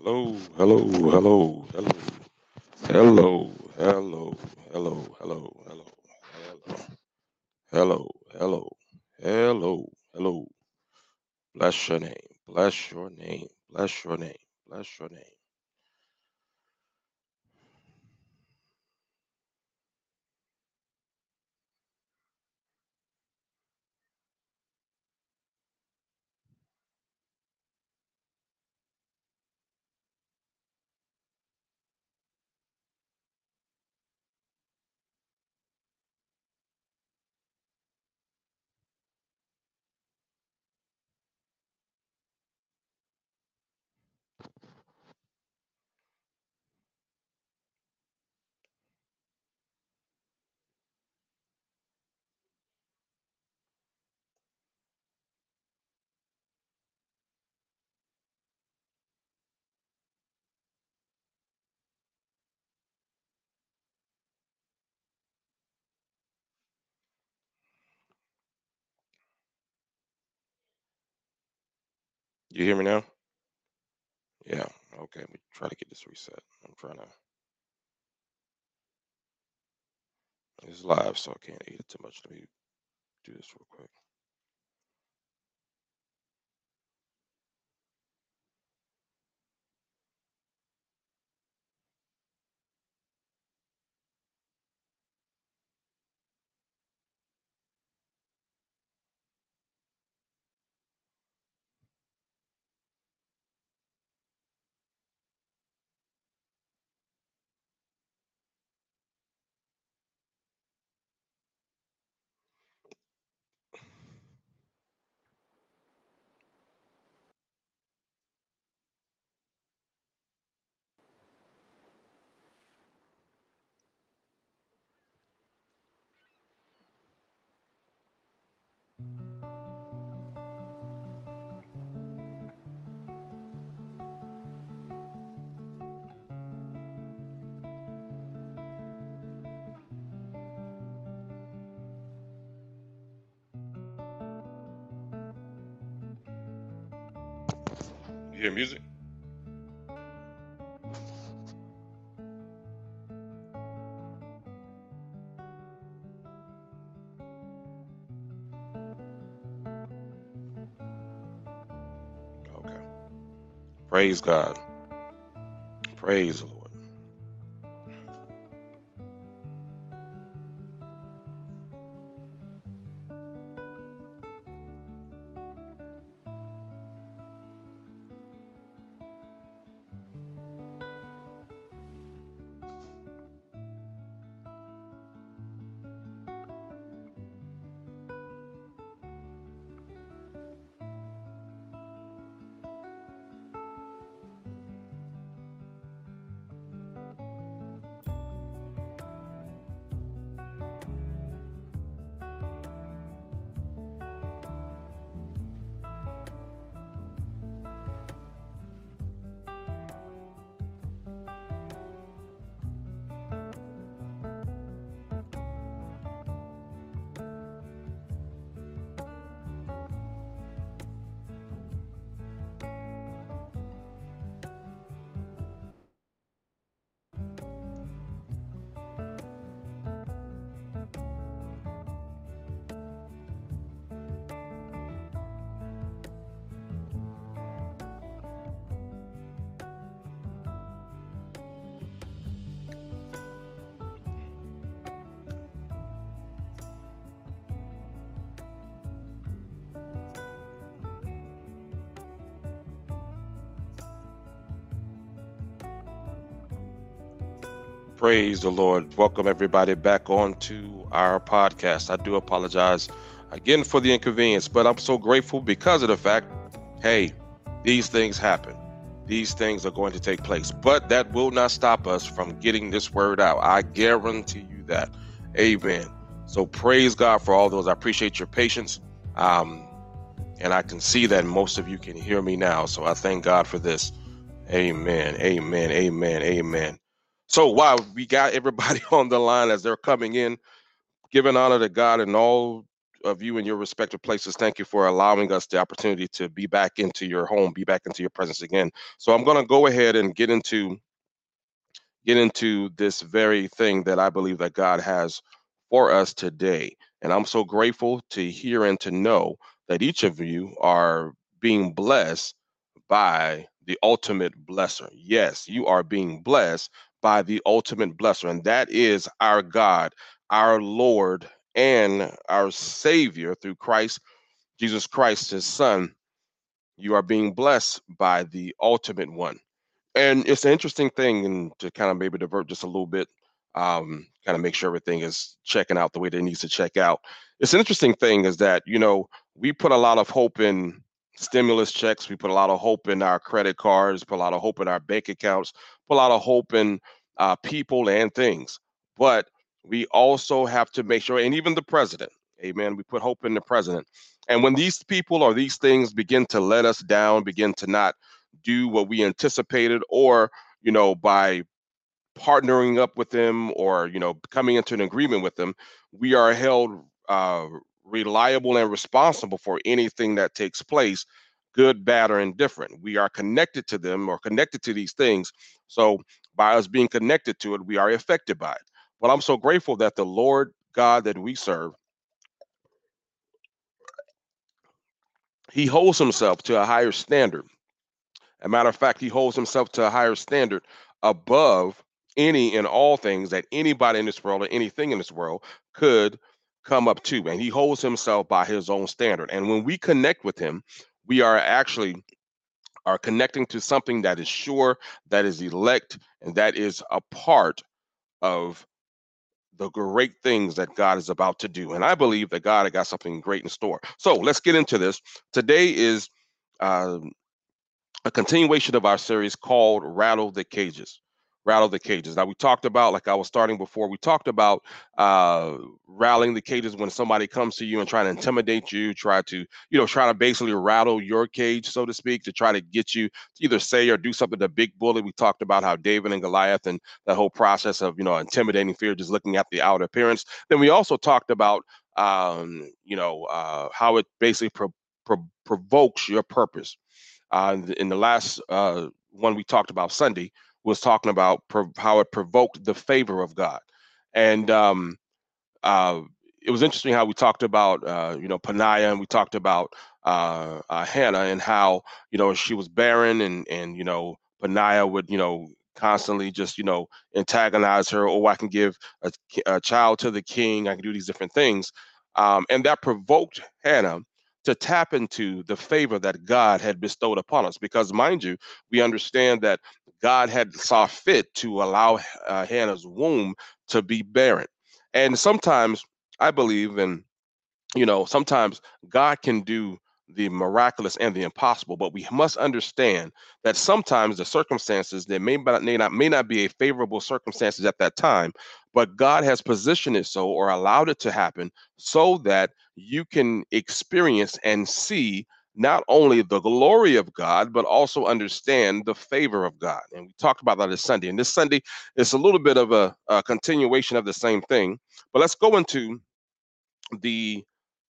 Hello, hello, hello, hello, hello, hello, hello, hello, hello, hello, hello, hello, hello. Bless your name, bless your name, bless your name, bless your name. You hear me now? Yeah. Okay. Let me try to get this reset. I'm trying to. It's live, so I can't eat it too much. Let me do this real quick. You hear music? Okay. Praise God. Praise the Lord. Praise the Lord. Welcome everybody back on to our podcast. I do apologize again for the inconvenience, but I'm so grateful because of the fact, hey, these things happen. These things are going to take place, but that will not stop us from getting this word out. I guarantee you that. Amen. So praise God for all those. I appreciate your patience. And I can see that most of you can hear me now. So I thank God for this. Amen. Amen. Amen. Amen. So while we got everybody on the line as they're coming in, giving honor to God and all of you in your respective places, thank you for allowing us the opportunity to be back into your home, be back into your presence again. So I'm going to go ahead and get into this very thing that I believe that God has for us today. And I'm so grateful to hear and to know that each of you are being blessed by the ultimate blesser. Yes, you are being blessed by the ultimate blesser, and that is our God, our Lord, and our Savior through Christ, Jesus Christ, his Son. You are being blessed by the ultimate one. And it's an interesting thing, and to kind of maybe divert just a little bit, kind of make sure everything is checking out the way that it needs to check out. It's an interesting thing is that, we put a lot of hope in stimulus checks. We put a lot of hope in our credit cards, put a lot of hope in our bank accounts, put a lot of hope in people and things. But we also have to make sure, and even the president, amen, we put hope in the president. And when these people or these things begin to let us down, begin to not do what we anticipated, or by partnering up with them, or coming into an agreement with them, we are held reliable and responsible for anything that takes place, good, bad, or indifferent. We are connected to them or connected to these things. So by us being connected to it, we are affected by it. But I'm so grateful that the Lord God that we serve, he holds himself to a higher standard. As a matter of fact, he holds himself to a higher standard above any and all things that anybody in this world or anything in this world could come up to. And he holds himself by his own standard. And when we connect with him, we are actually are connecting to something that is sure, that is elect, and that is a part of the great things that God is about to do. And I believe that God has got something great in store. So let's get into this. Today is uh, a continuation of our series called Rattle the Cages. Rattle the Cages. Now, we talked about, like I was starting before, we talked about rattling the cages when somebody comes to you and trying to intimidate you, try to basically rattle your cage, so to speak, to try to get you to either say or do something to big bully. We talked about how David and Goliath and that whole process of, intimidating fear, just looking at the outer appearance. Then we also talked about, how it basically provokes your purpose. In the last one we talked about Sunday was talking about how it provoked the favor of God, and uh, it was interesting how we talked about Peninnah, and we talked about Hannah, and how she was barren, and Peninnah would constantly just antagonize her. Oh, I can give a child to the king. I can do these different things, and that provoked Hannah to tap into the favor that God had bestowed upon us. Because, mind you, we understand that God had saw fit to allow Hannah's womb to be barren. And sometimes I believe, and sometimes God can do the miraculous and the impossible, but we must understand that sometimes the circumstances that may not be a favorable circumstances at that time, but God has positioned it so or allowed it to happen so that you can experience and see not only the glory of God, but also understand the favor of God. And we talked about that this Sunday. And this Sunday is a little bit of a continuation of the same thing. But let's go into the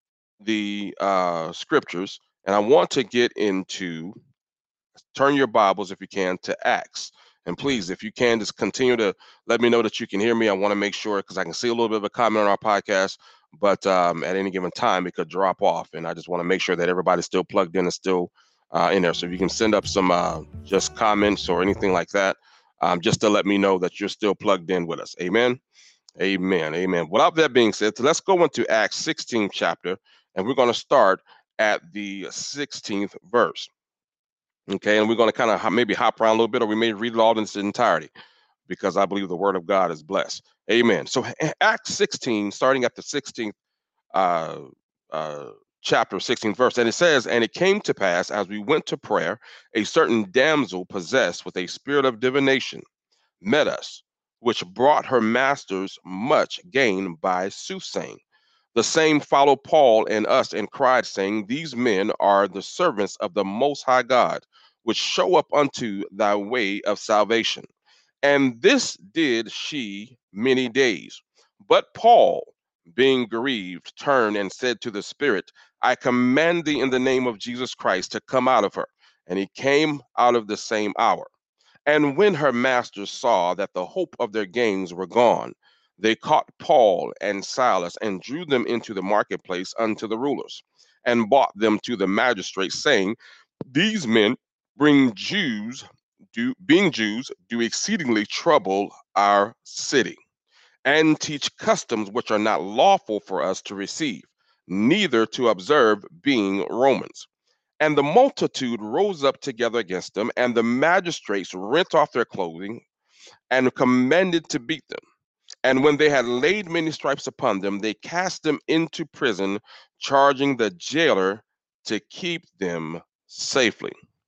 scriptures, and I want to get into, turn your Bibles if you can to Acts. And please, if you can, just continue to let me know that you can hear me. I want to make sure, because I can see a little bit of a comment on our podcast, but at any given time it could drop off, and I just want to make sure that everybody's still plugged in and still in there. So if you can send up some just comments or anything like that, just to let me know that you're still plugged in with us. Amen. Amen. Amen. Without that being said, so let's go into Acts 16th chapter, and we're going to start at the 16th verse. Okay, and we're going to kind of maybe hop around a little bit, or we may read it all in its entirety, because I believe the word of God is blessed. Amen. So Acts 16, starting at the 16th uh, uh, chapter, 16th verse, and it says, "And it came to pass, as we went to prayer, a certain damsel possessed with a spirit of divination met us, which brought her masters much gain by soothsaying. The same followed Paul and us and cried, saying, These men are the servants of the Most High God, which show up unto thy way of salvation. And this did she many days. But Paul being grieved, turned and said to the spirit, I command thee in the name of Jesus Christ to come out of her. And he came out of the same hour. And when her masters saw that the hope of their gains were gone, they caught Paul and Silas and drew them into the marketplace unto the rulers, and brought them to the magistrates, saying, These men being Jews, do exceedingly trouble our city, and teach customs which are not lawful for us to receive, neither to observe, being Romans. And the multitude rose up together against them, and the magistrates rent off their clothing and commanded to beat them. And when they had laid many stripes upon them, they cast them into prison, charging the jailer to keep them safely.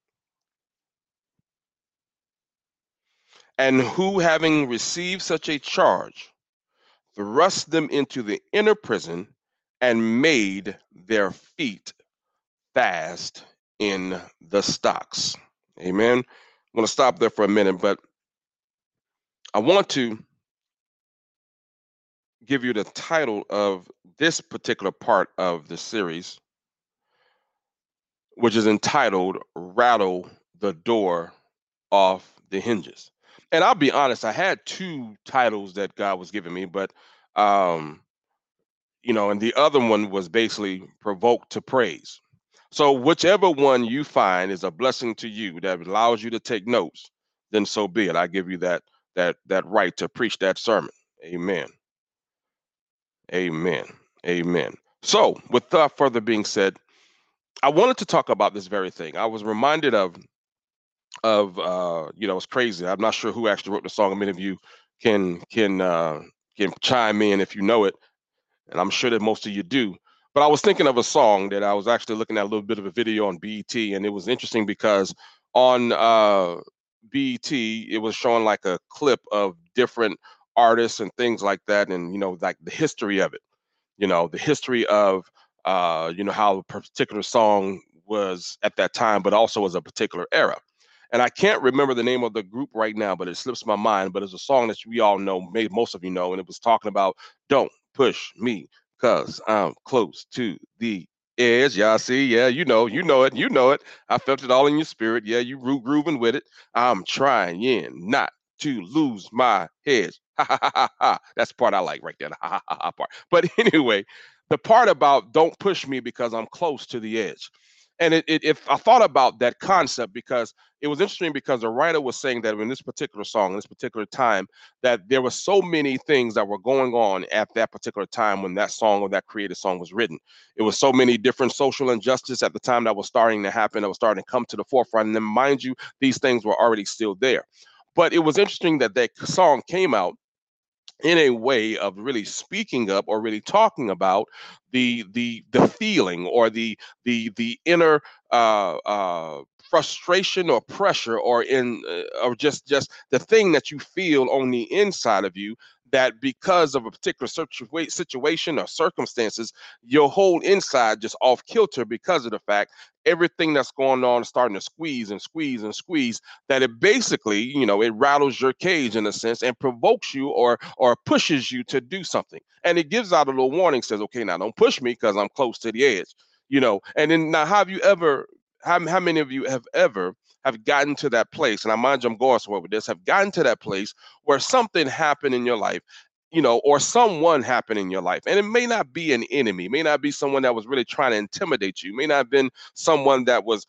And who, having received such a charge, thrust them into the inner prison and made their feet fast in the stocks. Amen. I'm going to stop there for a minute, but I want to give you the title of this particular part of the series, which is entitled Rattle the Door Off the Hinges. And I'll be honest, I had two titles that God was giving me, but um, and the other one was basically Provoke to Praise. So whichever one you find is a blessing to you that allows you to take notes, then so be it. I give you that right to preach that sermon. Amen. Amen. Amen. So, without further being said, I wanted to talk about this very thing. I was reminded of it's crazy. I'm not sure who actually wrote the song. Many of you can chime in if you know it, and I'm sure that most of you do. But I was thinking of a song that I was actually looking at a little bit of a video on BET, and it was interesting because on BET it was showing like a clip of different artists and things like that, and like the history of it. The history of how a particular song was at that time, but also as a particular era. And I can't remember the name of the group right now, but it slips my mind. But it's a song that we all know, maybe most of you know, and it was talking about "Don't push me, cause I'm close to the edge." Y'all see, yeah, you know it. I felt it all in your spirit. Yeah, you grooving with it. I'm trying not to lose my head. Ha ha ha ha ha. That's the part I like right there. The ha ha ha ha part. But anyway, the part about "Don't push me because I'm close to the edge." And if I thought about that concept, because it was interesting, because the writer was saying that in this particular song, in this particular time, that there were so many things that were going on at that particular time when that song or that creative song was written. It was so many different social injustice at the time that was starting to happen, that was starting to come to the forefront. And then, mind you, these things were already still there. But it was interesting that that song came out in a way of really speaking up or really talking about the feeling or the inner frustration or pressure or just the thing that you feel on the inside of you, that because of a particular situation or circumstances, your whole inside just off kilter because of the fact everything that's going on is starting to squeeze and squeeze and squeeze, that it basically, it rattles your cage in a sense and provokes you or pushes you to do something. And it gives out a little warning, says, okay, now don't push me because I'm close to the edge. And then now, have you ever, how many of you have ever have gotten to that place? And I mind you, I'm going somewhere with this, have gotten to that place where something happened in your life, or someone happened in your life. And it may not be an enemy, may not be someone that was really trying to intimidate you, may not have been someone that was,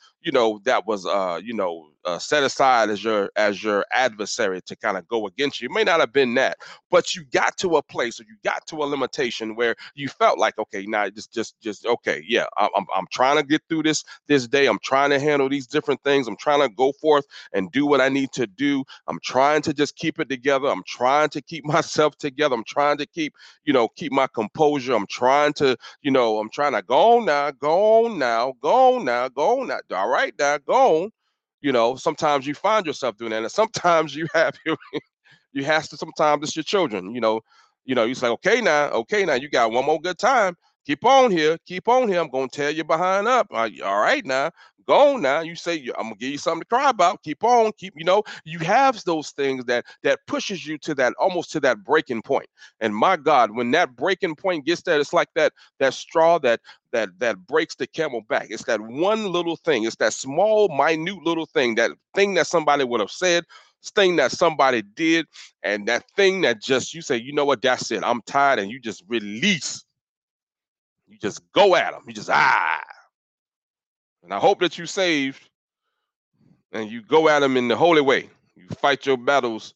set aside as your adversary to kind of go against you. It may not have been that, but you got to a place, or you got to a limitation where you felt like, okay, now just okay, yeah, I'm trying to get through this day. I'm trying to handle these different things. I'm trying to go forth and do what I need to do. I'm trying to just keep it together. I'm trying to keep myself together. I'm trying to keep my composure. I'm trying to go on now, go on now, go on now, go on now. All right, now go on. Sometimes you find yourself doing that, and sometimes you have to. Sometimes it's your children. You say, okay, now you got one more good time. Keep on here. I'm gonna tear you behind up. All right, now go on now. You say, I'm gonna give you something to cry about. Keep on, you have those things that pushes you to that, almost to that breaking point. And my God, when that breaking point gets there, it's like that straw that breaks the camel back. It's that one little thing. It's that small, minute little thing, that thing that somebody would have said, thing that somebody did, and that thing that just, you say, you know what, that's it. I'm tired, and you just release. You just go at them. You just And I hope that you saved and you go at them in the holy way. You fight your battles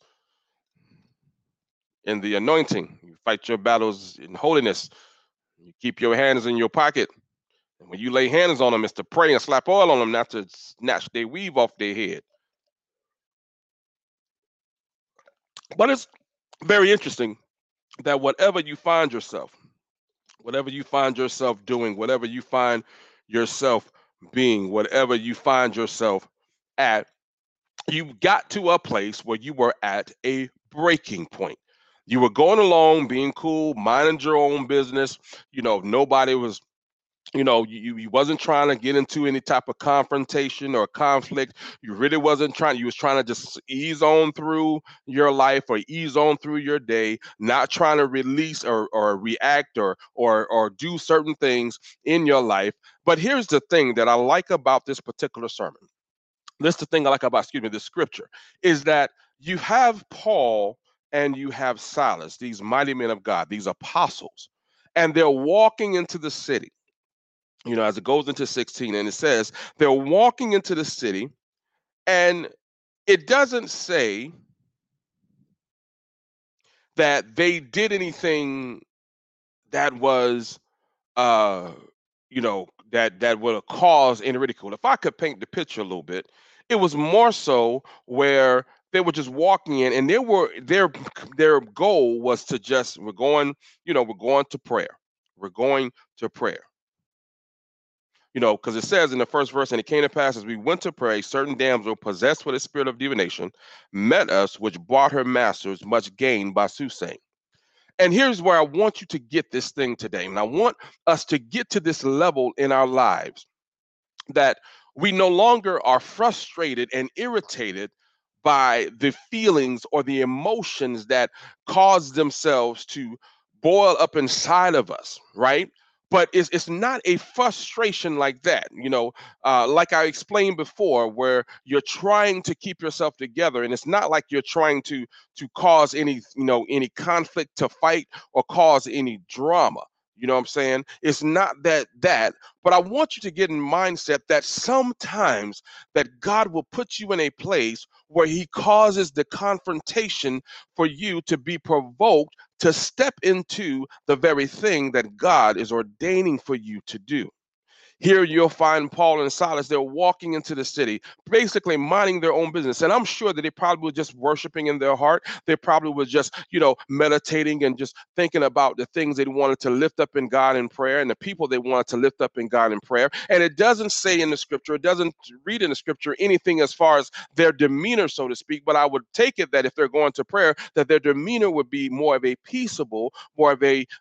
in the anointing. You fight your battles in holiness. You keep your hands in your pocket. And when you lay hands on them, it's to pray and slap oil on them, not to snatch their weave off their head. But it's very interesting that whatever you find yourself doing, whatever you find yourself being, whatever you find yourself at, you got to a place where you were at a breaking point. You were going along, being cool, minding your own business. Nobody was, you wasn't trying to get into any type of confrontation or conflict. You really wasn't trying. You was trying to just ease on through your life or ease on through your day, not trying to release or react or do certain things in your life. But here's the thing that I like about this particular sermon. This is the thing I like about, the scripture, is that you have Paul and you have Silas, these mighty men of God, these apostles, and they're walking into the city. As it goes into 16, and it says they're walking into the city, and it doesn't say that they did anything that was, that would have caused any ridicule. If I could paint the picture a little bit, it was more so where they were just walking in, and their goal was to just, we're going to prayer. We're going to prayer. Because it says in the first verse, and it came to pass as we went to pray, certain damsel possessed with a spirit of divination met us, which brought her masters much gain by soothsaying. And here's where I want you to get this thing today. And I want us to get to this level in our lives that we no longer are frustrated and irritated by the feelings or the emotions that cause themselves to boil up inside of us, right? But it's not a frustration like that, like I explained before, where you're trying to keep yourself together, and it's not like you're trying to cause any conflict, to fight or cause any drama. You know what I'm saying? It's not that, but I want you to get in mindset that sometimes that God will put you in a place where he causes the confrontation for you to be provoked to step into the very thing that God is ordaining for you to do. Here you'll find Paul and Silas, they're walking into the city, basically minding their own business. And I'm sure that they probably were just worshiping in their heart. They probably were just, meditating and just thinking about the things they wanted to lift up in God in prayer and the people they wanted to lift up in God in prayer. And it doesn't say in the scripture, it doesn't read in the scripture anything as far as their demeanor, so to speak. But I would take it that if they're going to prayer, that their demeanor would be more of a peaceable, more of a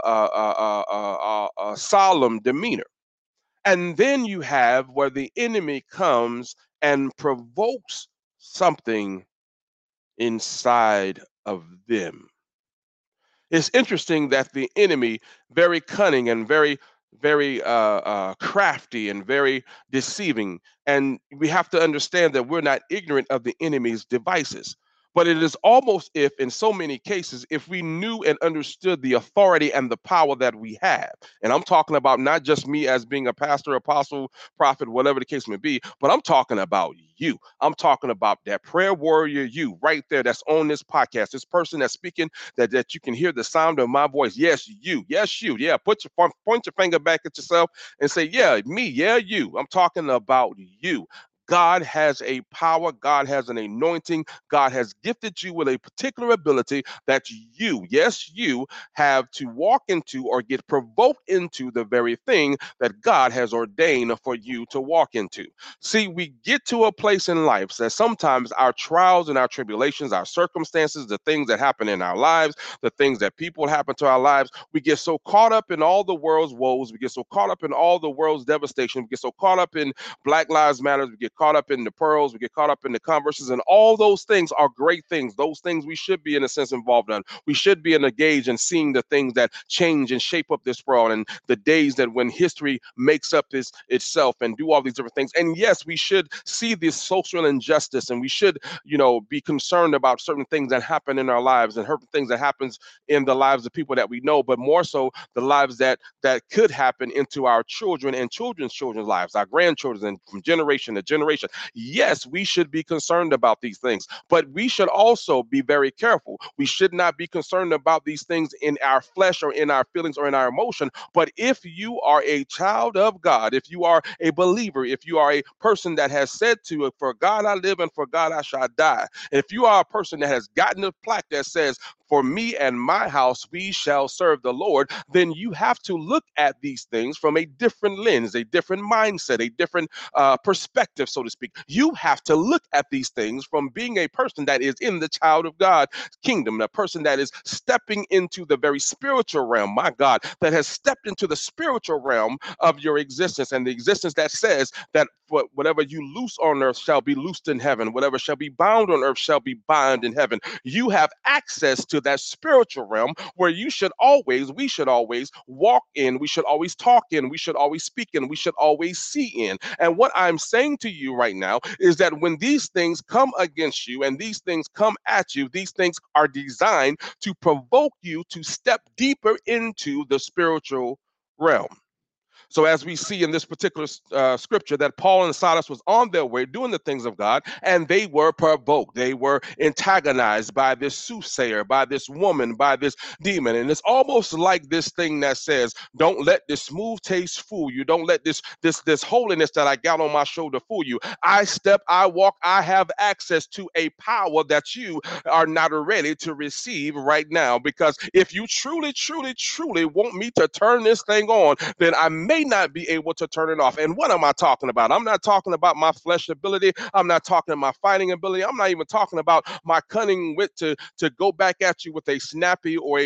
solemn demeanor. And then you have where the enemy comes and provokes something inside of them. It's interesting that the enemy, very cunning and very, very crafty and very deceiving. And we have to understand that we're not ignorant of the enemy's devices. But it is almost if, in so many cases, if we knew and understood the authority and the power that we have. And I'm talking about not just me as being a pastor, apostle, prophet, whatever the case may be, but I'm talking about you. I'm talking about that prayer warrior, you right there, that's on this podcast, this person that's speaking, that you can hear the sound of my voice. Yes, you. Yes, you. Yeah, point your finger back at yourself and say, yeah, me. Yeah, you. I'm talking about you. God has a power, God has an anointing, God has gifted you with a particular ability that you, yes, you, have to walk into or get provoked into the very thing that God has ordained for you to walk into. See, we get to a place in life that sometimes our trials and our tribulations, our circumstances, the things that happen in our lives, the things that people happen to our lives, we get so caught up in all the world's woes, we get so caught up in all the world's devastation, we get so caught up in Black Lives Matter, we get caught up in the pearls, we get caught up in the converses, and all those things are great things. Those things we should be in a sense involved in. We should be engaged in seeing the things that change and shape up this world and the days that when history makes up itself and do all these different things. And yes, we should see this social injustice, and we should, be concerned about certain things that happen in our lives and certain things that happens in the lives of people that we know, but more so the lives that could happen into our children and children's lives, our grandchildren, and from generation to generation. Yes, we should be concerned about these things, but we should also be very careful. We should not be concerned about these things in our flesh or in our feelings or in our emotion. But if you are a child of God, if you are a believer, if you are a person that has said to, for God I live and for God I shall die, if you are a person that has gotten a plaque that says, for me and my house, we shall serve the Lord, then you have to look at these things from a different lens, a different mindset, a different perspective, so to speak. You have to look at these things from being a person that is in the child of God kingdom, a person that is stepping into the very spiritual realm, my God, that has stepped into the spiritual realm of your existence, and the existence that says that whatever you loose on earth shall be loosed in heaven, whatever shall be bound on earth shall be bound in heaven. You have access to that spiritual realm where we should always walk in, we should always talk in, we should always speak in, we should always see in. And what I'm saying to you right now is that when these things come against you and these things come at you, these things are designed to provoke you to step deeper into the spiritual realm. So as we see in this particular scripture, that Paul and Silas was on their way doing the things of God, and they were provoked. They were antagonized by this soothsayer, by this woman, by this demon. And it's almost like this thing that says, don't let this smooth taste fool you. Don't let this holiness that I got on my shoulder fool you. I step, I walk, I have access to a power that you are not ready to receive right now. Because if you truly, truly, truly want me to turn this thing on, then I may not be able to turn it off. And what am I talking about? I'm not talking about my flesh ability. I'm not talking about my fighting ability. I'm not even talking about my cunning wit to go back at you with a snappy or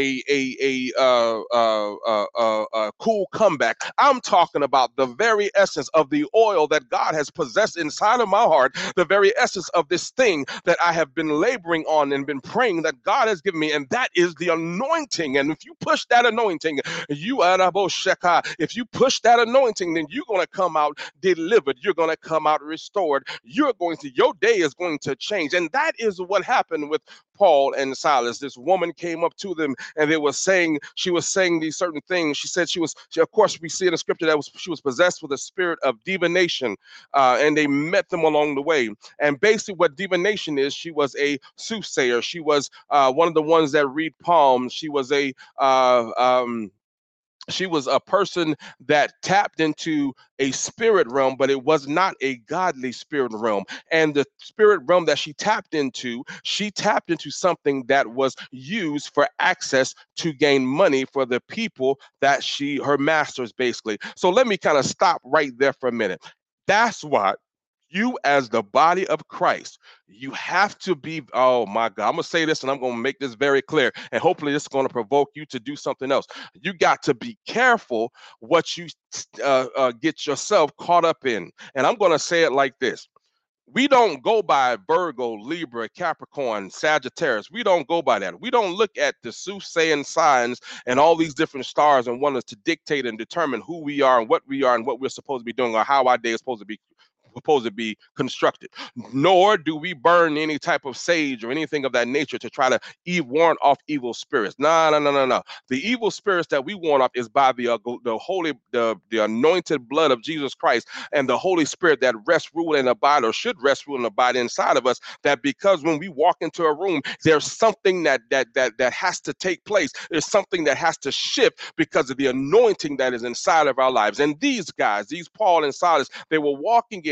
a cool comeback. I'm talking about the very essence of the oil that God has possessed inside of my heart, the very essence of this thing that I have been laboring on and been praying that God has given me, and that is the anointing. And if you push that anointing, if you push that anointing, then you're going to come out delivered. You're going to come out restored. Your day is going to change. And that is what happened with Paul and Silas. This woman came up to them, and she was saying these certain things. She said of course, we see in the scripture that she was possessed with a spirit of divination, and they met them along the way. And basically what divination is, she was a soothsayer. She was one of the ones that read palms. She was a person that tapped into a spirit realm, but it was not a godly spirit realm. And the spirit realm that she tapped into something that was used for access to gain money for the people that her masters, basically. So let me kind of stop right there for a minute. That's what you, as the body of Christ, you have to be, oh my God, I'm going to say this and I'm going to make this very clear. And hopefully this is going to provoke you to do something else. You got to be careful what you get yourself caught up in. And I'm going to say it like this. We don't go by Virgo, Libra, Capricorn, Sagittarius. We don't go by that. We don't look at the soothsaying signs and all these different stars and want us to dictate and determine who we are and what we're supposed to be doing or how our day is supposed to be constructed. Nor do we burn any type of sage or anything of that nature to try to warn off evil spirits. No. The evil spirits that we warn off is by the anointed blood of Jesus Christ and the Holy Spirit that rests, rule, and abide, or should rest, rule, and abide inside of us. That because when we walk into a room, there's something that has to take place. There's something that has to shift because of the anointing that is inside of our lives. And these guys, these Paul and Silas, they were walking in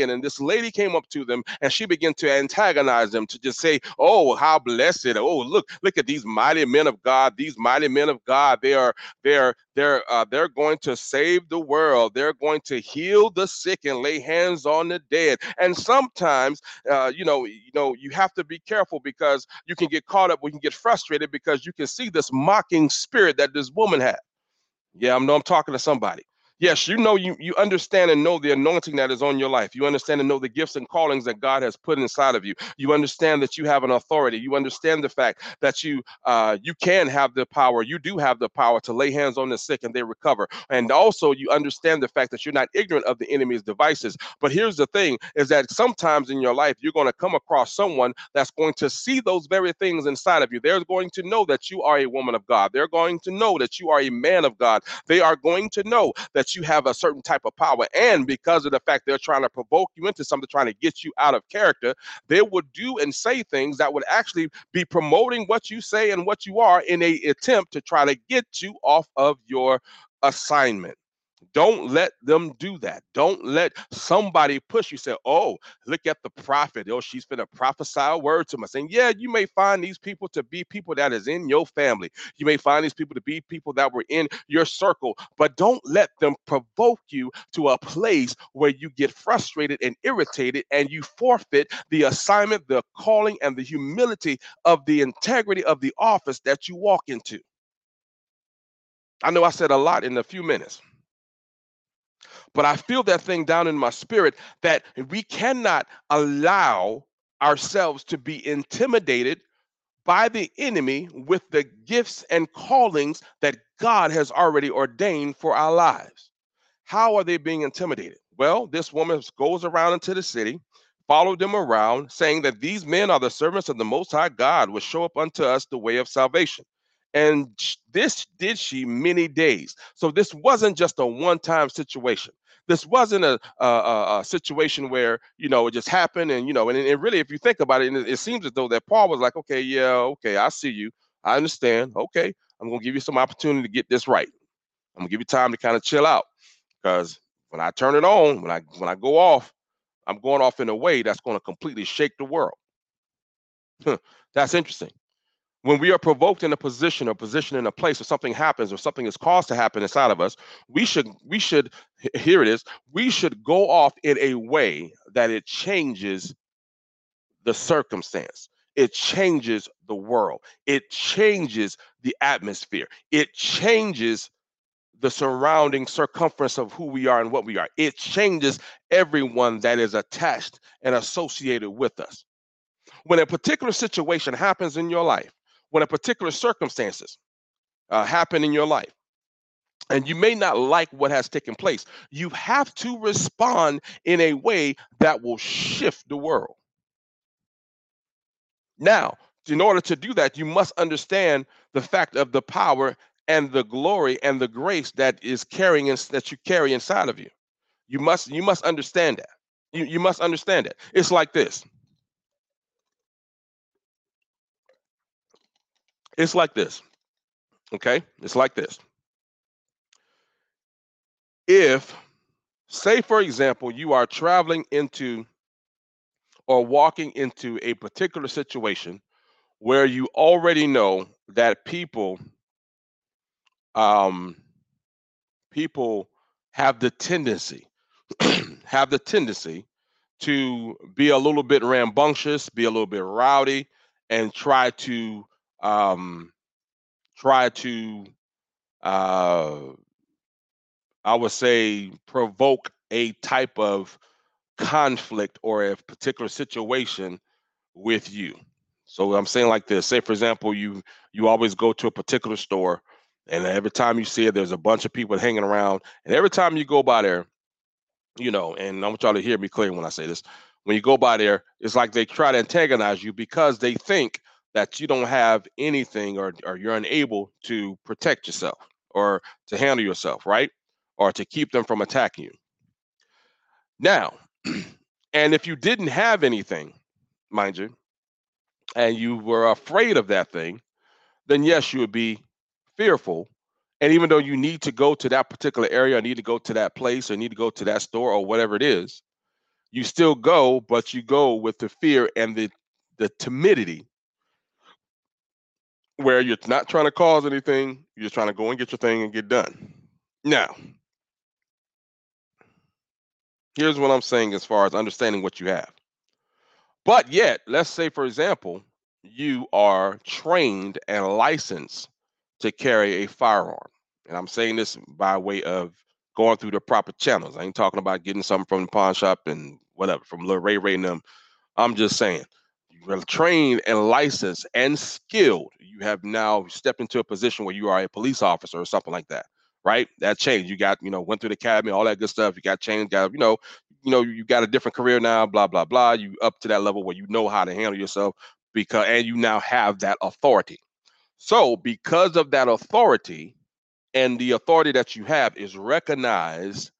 in, and this lady came up to them and she began to antagonize them, to just say, oh, how blessed, oh, look at these mighty men of God, these mighty men of God, they're going to save the world, they're going to heal the sick and lay hands on the dead. And sometimes you have to be careful, because you can get caught up, we can get frustrated, because you can see this mocking spirit that this woman had. Yeah, I know I'm talking to somebody. Yes, you understand and know the anointing that is on your life. You understand and know the gifts and callings that God has put inside of you. You understand that you have an authority. You understand the fact that you can have the power. You do have the power to lay hands on the sick and they recover. And also you understand the fact that you're not ignorant of the enemy's devices. But here's the thing, is that sometimes in your life you're going to come across someone that's going to see those very things inside of you. They're going to know that you are a woman of God. They're going to know that you are a man of God. They are going to know that you have a certain type of power. And because of the fact they're trying to provoke you into something, trying to get you out of character, they would do and say things that would actually be promoting what you say and what you are, in a attempt to try to get you off of your assignment. Don't let them do that. Don't let somebody push you. Say, oh, look at the prophet. Oh, she's going to prophesy a word to me. Saying, yeah, you may find these people to be people that is in your family. You may find these people to be people that were in your circle, but don't let them provoke you to a place where you get frustrated and irritated and you forfeit the assignment, the calling, and the humility of the integrity of the office that you walk into. I know I said a lot in a few minutes, but I feel that thing down in my spirit, that we cannot allow ourselves to be intimidated by the enemy with the gifts and callings that God has already ordained for our lives. How are they being intimidated? Well, this woman goes around into the city, followed them around, saying that these men are the servants of the Most High God, will show up unto us the way of salvation. And this did she many days. So this wasn't just a one-time situation. This wasn't a situation where, it just happened. And really, if you think about it, it seems as though that Paul was like, okay, yeah, okay, I see you. I understand. Okay, I'm going to give you some opportunity to get this right. I'm going to give you time to kind of chill out. Because when I turn it on, when I go off, I'm going off in a way that's going to completely shake the world. That's interesting. When we are provoked in a position, or position in a place, or something happens, or something is caused to happen inside of us, we should here it is. We should go off in a way that it changes the circumstance. It changes the world. It changes the atmosphere. It changes the surrounding circumference of who we are and what we are. It changes everyone that is attached and associated with us. When a particular situation happens in your life, when a particular circumstances happen in your life, and you may not like what has taken place, you have to respond in a way that will shift the world. Now, in order to do that, you must understand the fact of the power and the glory and the grace that is that you carry inside of you. You must understand that. You must understand it. It's like this. It's like this. Okay? It's like this. If, say for example, you are traveling into or walking into a particular situation where you already know that um people have the tendency have the tendency to be a little bit rambunctious, be a little bit rowdy, and um, try to, uh, I would say, provoke a type of conflict or a particular situation with you. So I'm saying like this. Say, for example, you always go to a particular store, and every time you see it, there's a bunch of people hanging around, and every time you go by there, and I want y'all to hear me clear when I say this. When you go by there, it's like they try to antagonize you because they think that you don't have anything, or you're unable to protect yourself or to handle yourself, right? Or to keep them from attacking you. Now, and if you didn't have anything, mind you, and you were afraid of that thing, then yes, you would be fearful. And even though you need to go to that particular area, or need to go to that place, or need to go to that store, or whatever it is, You still go, but you go with the fear and the timidity, where you're not trying to cause anything. You're just trying to go and get your thing and get done. Now, here's what I'm saying as far as understanding what you have. But yet, let's say, for example, you are trained and licensed to carry a firearm. And I'm saying this by way of going through the proper channels. I ain't talking about getting something from the pawn shop and whatever, from Lil Ray Ray and them. I'm just saying, you're trained and licensed and skilled. You have now stepped into a position where you are a police officer or something like that, right? That changed. You got, went through the academy, all that good stuff. You got changed, got, you got a different career now, blah, blah, blah. You up to that level where you know how to handle yourself and you now have that authority. So because of that authority, and the authority that you have is recognized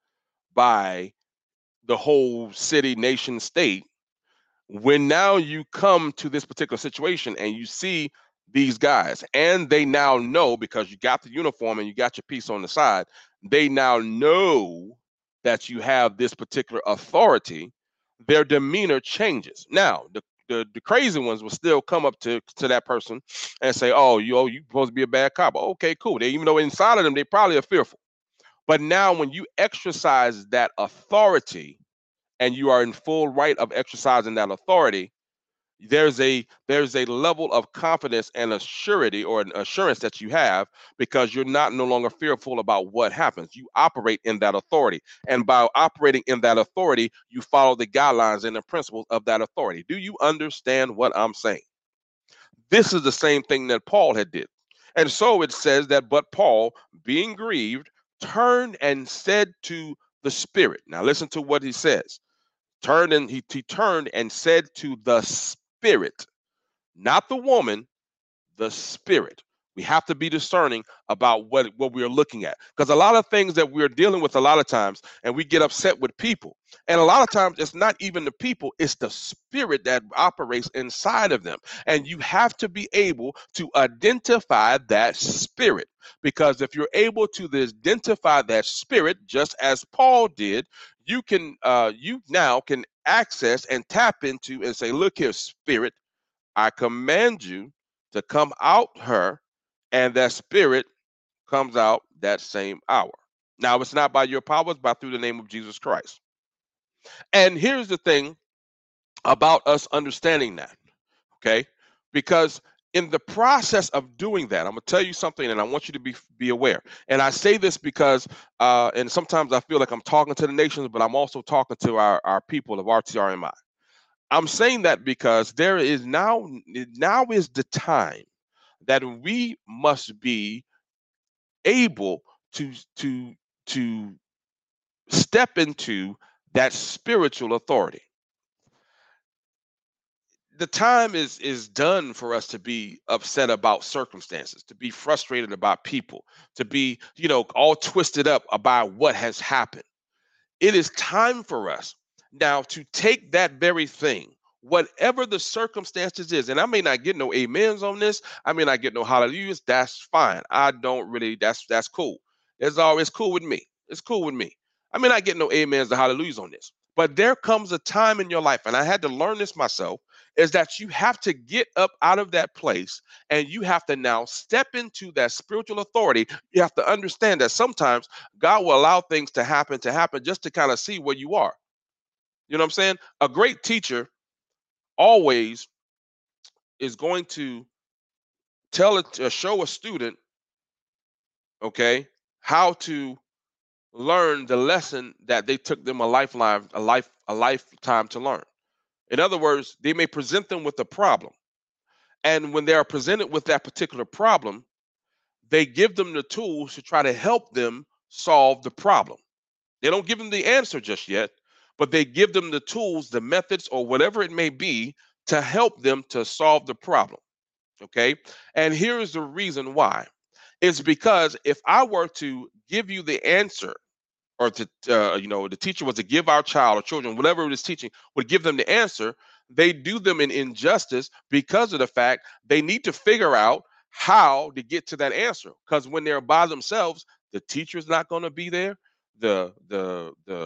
by the whole city, nation, state, when now you come to this particular situation and you see these guys and they now know, because you got the uniform and you got your piece on the side, they now know that you have this particular authority, their demeanor changes. Now, the crazy ones will still come up to that person and say, "Oh, you supposed to be a bad cop." Okay, cool. They, even though inside of them they probably are fearful. But now when you exercise that authority and you are in full right of exercising that authority, there's a level of confidence and a surety or an assurance that you have, because you're not no longer fearful about what happens. You operate in that authority, and by operating in that authority, you follow the guidelines and the principles of that authority. Do you understand what I'm saying? This is the same thing that Paul had did. And so it says that, but Paul, being grieved, turned and said to the Spirit. Now listen to what he says. He turned and said to the Spirit, not the woman, the Spirit. We have to be discerning about what we're looking at, because a lot of things that we're dealing with a lot of times, and we get upset with people, and a lot of times it's not even the people, it's the spirit that operates inside of them. And you have to be able to identify that spirit, because if you're able to identify that spirit, just as Paul did, you now can access and tap into and say, look here, spirit, I command you to come out her, and that spirit comes out that same hour. Now, it's not by your powers, but through the name of Jesus Christ. And here's the thing about us understanding that, okay? Because in the process of doing that, I'm gonna tell you something, and I want you to be aware. And I say this because, and sometimes I feel like I'm talking to the nations, but I'm also talking to our people of RTRMI. I'm saying that because there is now is the time that we must be able to to to step into that spiritual authority. The time is done for us to be upset about circumstances, to be frustrated about people, to be, all twisted up about what has happened. It is time for us now to take that very thing, whatever the circumstances is. And I may not get no amens on this. I may not get no hallelujahs. That's fine. I don't really, that's cool. It's always cool with me. It's cool with me. I may not get no amens or hallelujahs on this. But there comes a time in your life, and I had to learn this myself, is that you have to get up out of that place and you have to now step into that spiritual authority. You have to understand that sometimes God will allow things to happen just to kind of see where you are. You know what I'm saying? A great teacher always is going to show a student, okay, how to learn the lesson that they took them a lifetime to learn. In other words, they may present them with a problem. And when they are presented with that particular problem, they give them the tools to try to help them solve the problem. They don't give them the answer just yet, but they give them the tools, the methods, or whatever it may be to help them to solve the problem. Okay. And here's the reason why. It's because if I were to give you the answer, or to, the teacher was to give our child or children, whatever it is teaching, would give them the answer, they do them an injustice, because of the fact they need to figure out how to get to that answer. Because when they're by themselves, the teacher's not going to be there. The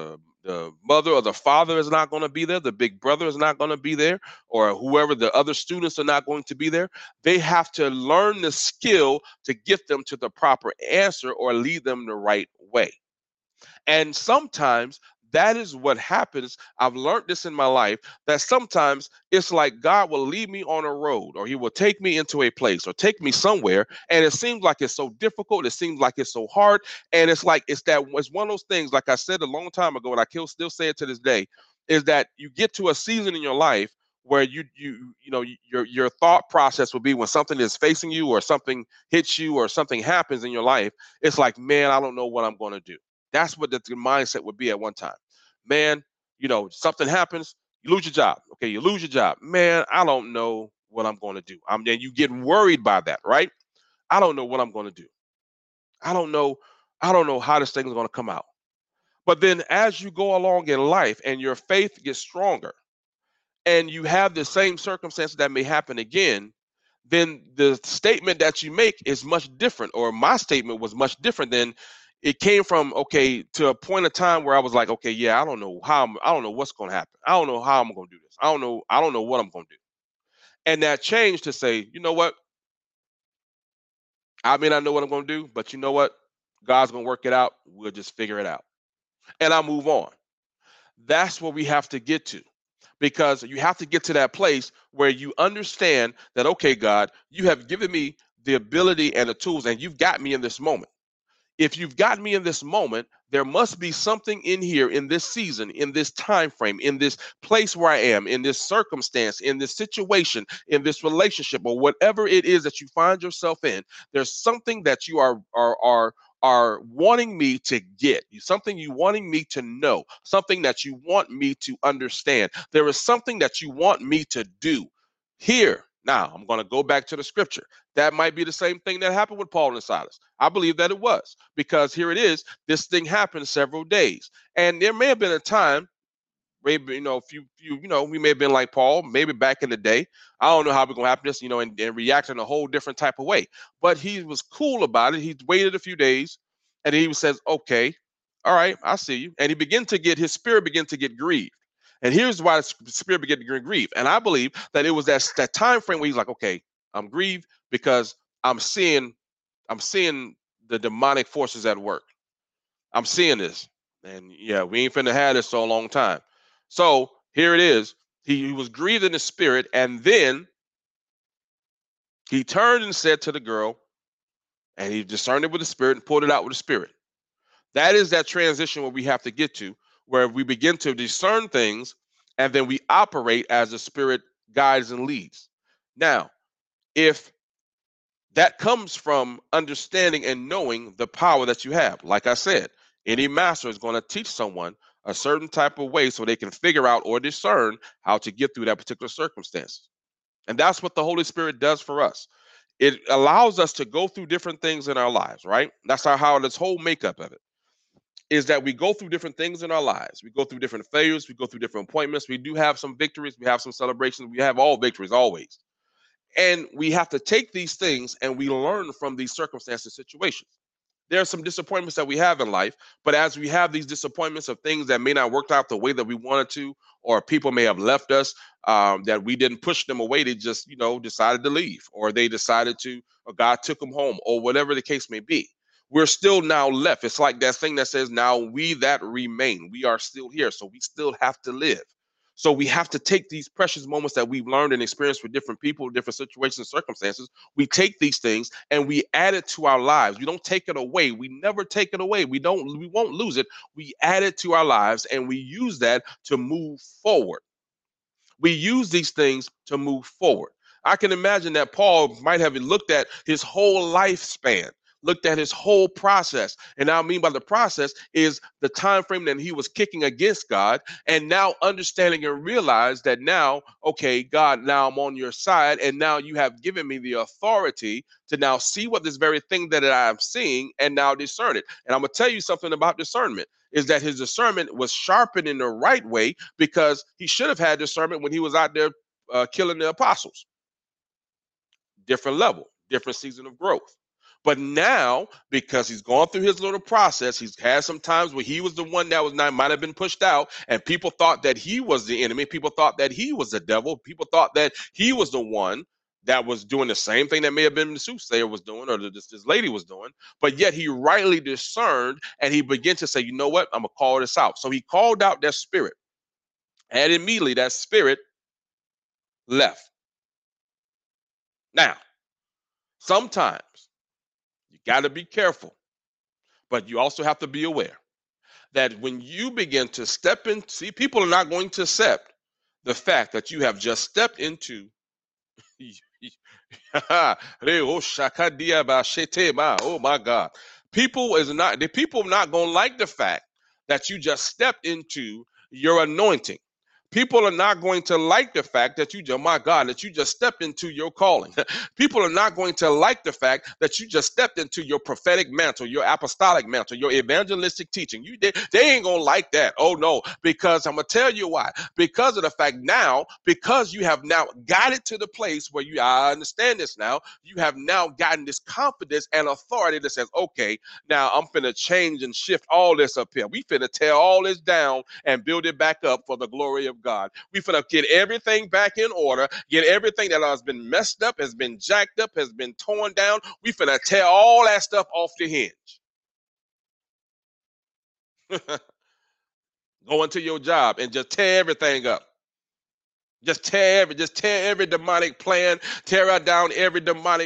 the mother or the father is not going to be there, the big brother is not going to be there, or whoever the other students are not going to be there. They have to learn the skill to get them to the proper answer or lead them the right way. And sometimes that is what happens. I've learned this in my life, that sometimes it's like God will lead me on a road, or he will take me into a place or take me somewhere. And it seems like it's so difficult. It seems like it's so hard. And it's like, it's one of those things, like I said a long time ago, and I still say it to this day, is that you get to a season in your life where your thought process will be, when something is facing you or something hits you or something happens in your life, it's like, man, I don't know what I'm going to do. That's what the mindset would be at one time. Man, something happens, you lose your job. Okay, you lose your job. Man, I don't know what I'm going to do. And you get worried by that, right? I don't know what I'm going to do. I don't know. I don't know how this thing is going to come out. But then as you go along in life and your faith gets stronger and you have the same circumstances that may happen again, then the statement that you make is much different, or my statement was much different than it came from. Okay, to a point of time where I was like, okay, yeah, I don't know what's going to happen. I don't know how I'm going to do this. I don't know what I'm going to do. And that changed to say, you know what? I may not know what I'm going to do, but you know what? God's going to work it out. We'll just figure it out. And I move on. That's where we have to get to, because you have to get to that place where you understand that, okay, God, you have given me the ability and the tools, and you've got me in this moment. If you've got me in this moment, there must be something in here, in this season, in this time frame, in this place where I am, in this circumstance, in this situation, in this relationship, or whatever it is that you find yourself in. There's something that you are wanting me to get, something you wanting me to know, something that you want me to understand. There is something that you want me to do here. Now, I'm going to go back to the scripture. That might be the same thing that happened with Paul and Silas. I believe that it was, because here it is. This thing happened several days. And there may have been a time, maybe, we may have been like Paul, maybe back in the day. I don't know how we're going to happen this, and react in a whole different type of way. But he was cool about it. He waited a few days, and he says, okay, all right, I see you. And his spirit began to get grieved. And here's why the spirit began to get grieved. And I believe that it was that time frame where he's like, okay, I'm grieved because I'm seeing the demonic forces at work. I'm seeing this. And yeah, we ain't finna have this for a long time. So here it is. He was grieved in the spirit, and then he turned and said to the girl, and he discerned it with the spirit and pulled it out with the spirit. That is that transition where we have to get to, where we begin to discern things, and then we operate as the spirit guides and leads. Now, if that comes from understanding and knowing the power that you have. Like I said, any master is going to teach someone a certain type of way so they can figure out or discern how to get through that particular circumstance. And that's what the Holy Spirit does for us. It allows us to go through different things in our lives, right? That's how this whole makeup of it is, that we go through different things in our lives. We go through different failures. We go through different appointments. We do have some victories. We have some celebrations. We have all victories always. And we have to take these things and we learn from these circumstances, situations. There are some disappointments that we have in life, but as we have these disappointments of things that may not work out the way that we wanted to, or people may have left us, that we didn't push them away, they just, decided to leave, or they decided to, or God took them home, or whatever the case may be. We're still now left. It's like that thing that says, now we that remain, we are still here. So we still have to live. So we have to take these precious moments that we've learned and experienced with different people, different situations and circumstances. We take these things and we add it to our lives. We don't take it away. We never take it away. We won't lose it. We add it to our lives and we use that to move forward. We use these things to move forward. I can imagine that Paul might have looked at his whole lifespan, looked at his whole process. And I mean by the process is the time frame that he was kicking against God, and now understanding and realize that now, okay, God, now I'm on your side, and now you have given me the authority to now see what this very thing that I'm seeing and now discern it. And I'm going to tell you something about discernment, is that his discernment was sharpened in the right way, because he should have had discernment when he was out there killing the apostles. Different level, different season of growth. But now, because he's gone through his little process, he's had some times where he was the one that was not might have been pushed out, and people thought that he was the enemy. People thought that he was the devil. People thought that he was the one that was doing the same thing that may have been the soothsayer was doing, or this lady was doing. But yet he rightly discerned, and he began to say, you know what? I'm gonna call this out. So he called out that spirit, and immediately that spirit left. Now, sometimes you got to be careful, but you also have to be aware that when you begin to step in, see, people are not going to accept the fact that you have just stepped into. Oh my God. The people are not going to like the fact that you just stepped into your anointing. People are not going to like the fact that my God, that you just stepped into your calling. People are not going to like the fact that you just stepped into your prophetic mantle, your apostolic mantle, your evangelistic teaching. They ain't going to like that. Oh no, because I'm going to tell you why. Because of the fact now, because you have now got it to the place where I understand this now, you have now gotten this confidence and authority that says, okay, now I'm finna change and shift all this up here. We finna tear all this down and build it back up for the glory of God. We finna get everything back in order, get everything that has been messed up, has been jacked up, has been torn down. We finna tear all that stuff off the hinge. Go into your job and just tear everything up. Just tear every demonic plan, tear down every demonic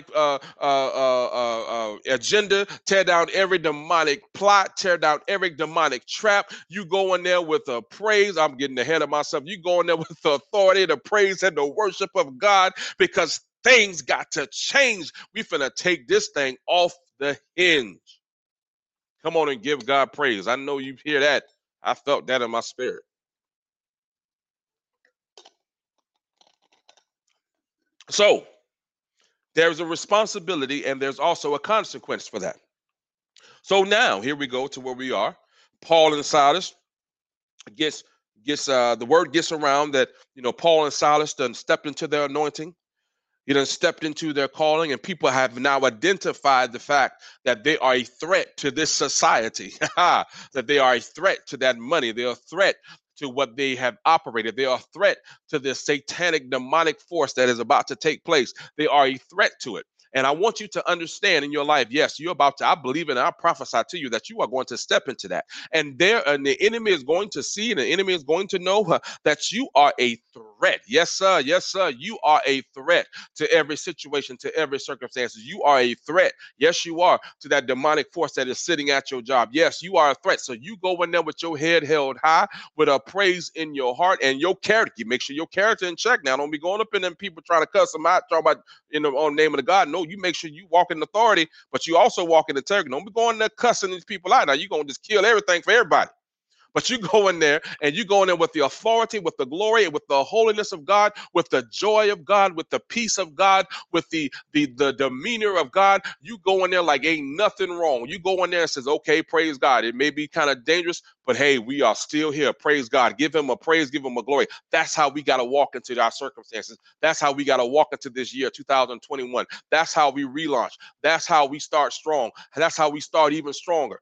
agenda, tear down every demonic plot, tear down every demonic trap. You go in there with a praise. I'm getting ahead of myself. You go in there with the authority, the praise, and the worship of God, because things got to change. We finna take this thing off the hinge. Come on and give God praise. I know you hear that. I felt that in my spirit. So there's a responsibility and there's also a consequence for that. So now here we go to where we are. Paul and Silas gets the word gets around that Paul and Silas done stepped into their anointing. You done stepped into their calling, and people have now identified the fact that they are a threat to this society, that they are a threat to that money. They are a threat to what they have operated. They are a threat to this satanic demonic force that is about to take place. They are a threat to it. And I want you to understand in your life, yes, you're about to, I believe and I prophesy to you that you are going to step into that. And the enemy is going to see, and the enemy is going to know that you are a threat. Yes, sir. Yes, sir. You are a threat to every situation, to every circumstance. You are a threat. Yes, you are, to that demonic force that is sitting at your job. Yes, you are a threat. So you go in there with your head held high, with a praise in your heart and your character. You make sure your character in check. Now, don't be going up in them people trying to cuss them out, talking about on the name of the God. No, you make sure you walk in authority, but you also walk in integrity. Don't be going there cussing these people out. Now you're gonna just kill everything for everybody. But you go in there and you go in there with the authority, with the glory, with the holiness of God, with the joy of God, with the peace of God, with the demeanor of God. You go in there like ain't nothing wrong. You go in there and says, okay, praise God. It may be kind of dangerous, but hey, we are still here. Praise God. Give him a praise, give him a glory. That's how we got to walk into our circumstances. That's how we got to walk into this year, 2021. That's how we relaunch. That's how we start strong. That's how we start even stronger.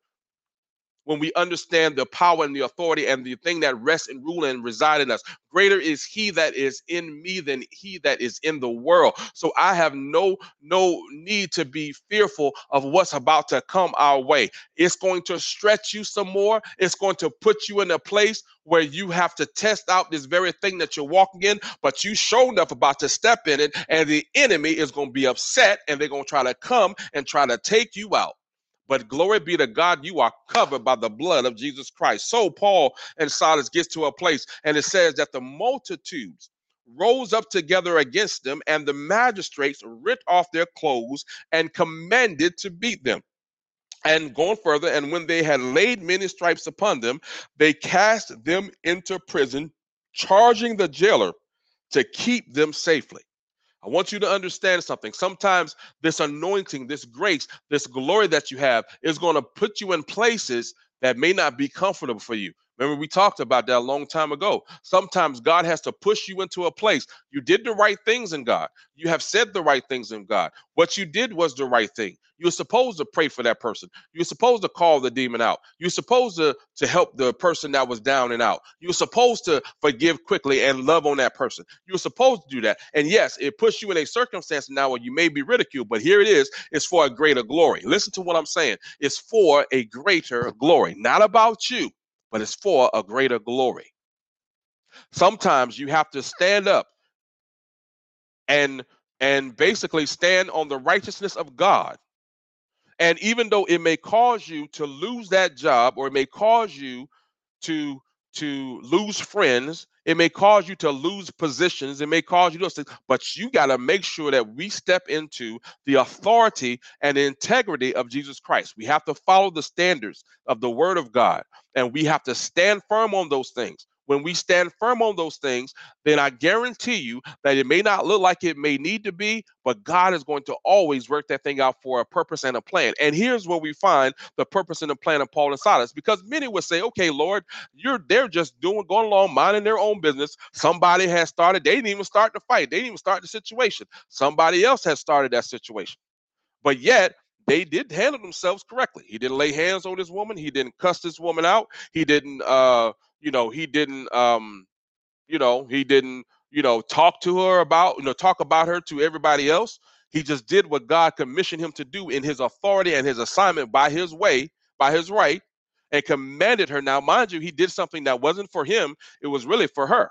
When we understand the power and the authority and the thing that rests and rule and reside in us. Greater is he that is in me than he that is in the world. So I have no need to be fearful of what's about to come our way. It's going to stretch you some more. It's going to put you in a place where you have to test out this very thing that you're walking in, but you sure enough about to step in it, and the enemy is going to be upset, and they're going to try to come and try to take you out. But glory be to God, you are covered by the blood of Jesus Christ. So Paul and Silas gets to a place, and it says that the multitudes rose up together against them, and the magistrates ripped off their clothes and commanded to beat them. And going further, and when they had laid many stripes upon them, they cast them into prison, charging the jailer to keep them safely. I want you to understand something. Sometimes this anointing, this grace, this glory that you have is going to put you in places that may not be comfortable for you. Remember, we talked about that a long time ago. Sometimes God has to push you into a place. You did the right things in God. You have said the right things in God. What you did was the right thing. You're supposed to pray for that person. You're supposed to call the demon out. You're supposed to help the person that was down and out. You're supposed to forgive quickly and love on that person. You're supposed to do that. And yes, it puts you in a circumstance now where you may be ridiculed, but here it is. It's for a greater glory. Listen to what I'm saying. It's for a greater glory, not about you, but it's for a greater glory. Sometimes you have to stand up and basically stand on the righteousness of God. And even though it may cause you to lose that job, or it may cause you to lose friends, it may cause you to lose positions, it may cause you those things, but you got to make sure that we step into the authority and the integrity of Jesus Christ. We have to follow the standards of the word of God, and we have to stand firm on those things. When we stand firm on those things, then I guarantee you that it may not look like it may need to be, but God is going to always work that thing out for a purpose and a plan. And here's where we find the purpose and the plan of Paul and Silas, because many would say, okay, Lord, they're just going along, minding their own business. Somebody has started, they didn't even start the fight, they didn't even start the situation. Somebody else has started that situation. But yet they did handle themselves correctly. He didn't lay hands on this woman, he didn't cuss this woman out, he didn't he didn't he didn't talk to her about talk about her to everybody else. He just did what God commissioned him to do in his authority and his assignment by his way, by his right, and commanded her. Now, mind you, he did something that wasn't for him, it was really for her.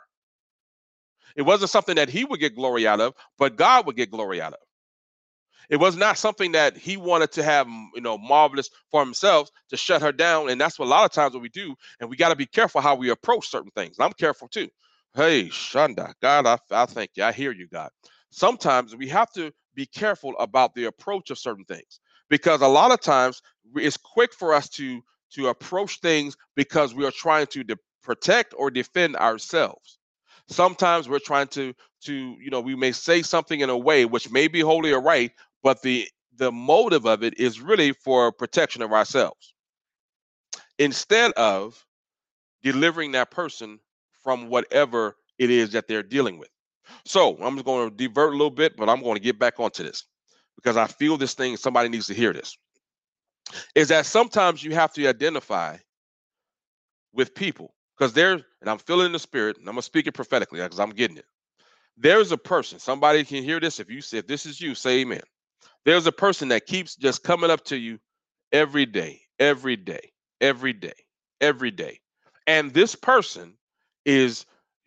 It wasn't something that he would get glory out of, but God would get glory out of. It was not something that he wanted to have, marvelous for himself to shut her down. And that's what a lot of times what we do. And we got to be careful how we approach certain things. I'm careful too. Hey, Shanda, God, I thank you. I hear you, God. Sometimes we have to be careful about the approach of certain things, because a lot of times it's quick for us to approach things because we are trying to protect or defend ourselves. Sometimes we're trying to we may say something in a way which may be holy or right, but the motive of it is really for protection of ourselves, instead of delivering that person from whatever it is that they're dealing with. So I'm just going to divert a little bit, but I'm going to get back onto this because I feel this thing, somebody needs to hear this, is that sometimes you have to identify with people, because and I'm feeling the spirit, and I'm going to speak it prophetically because I'm getting it. There's a person, somebody can hear this. If this is you, say amen. There's a person that keeps just coming up to you every day, every day, every day, every day. And this person is,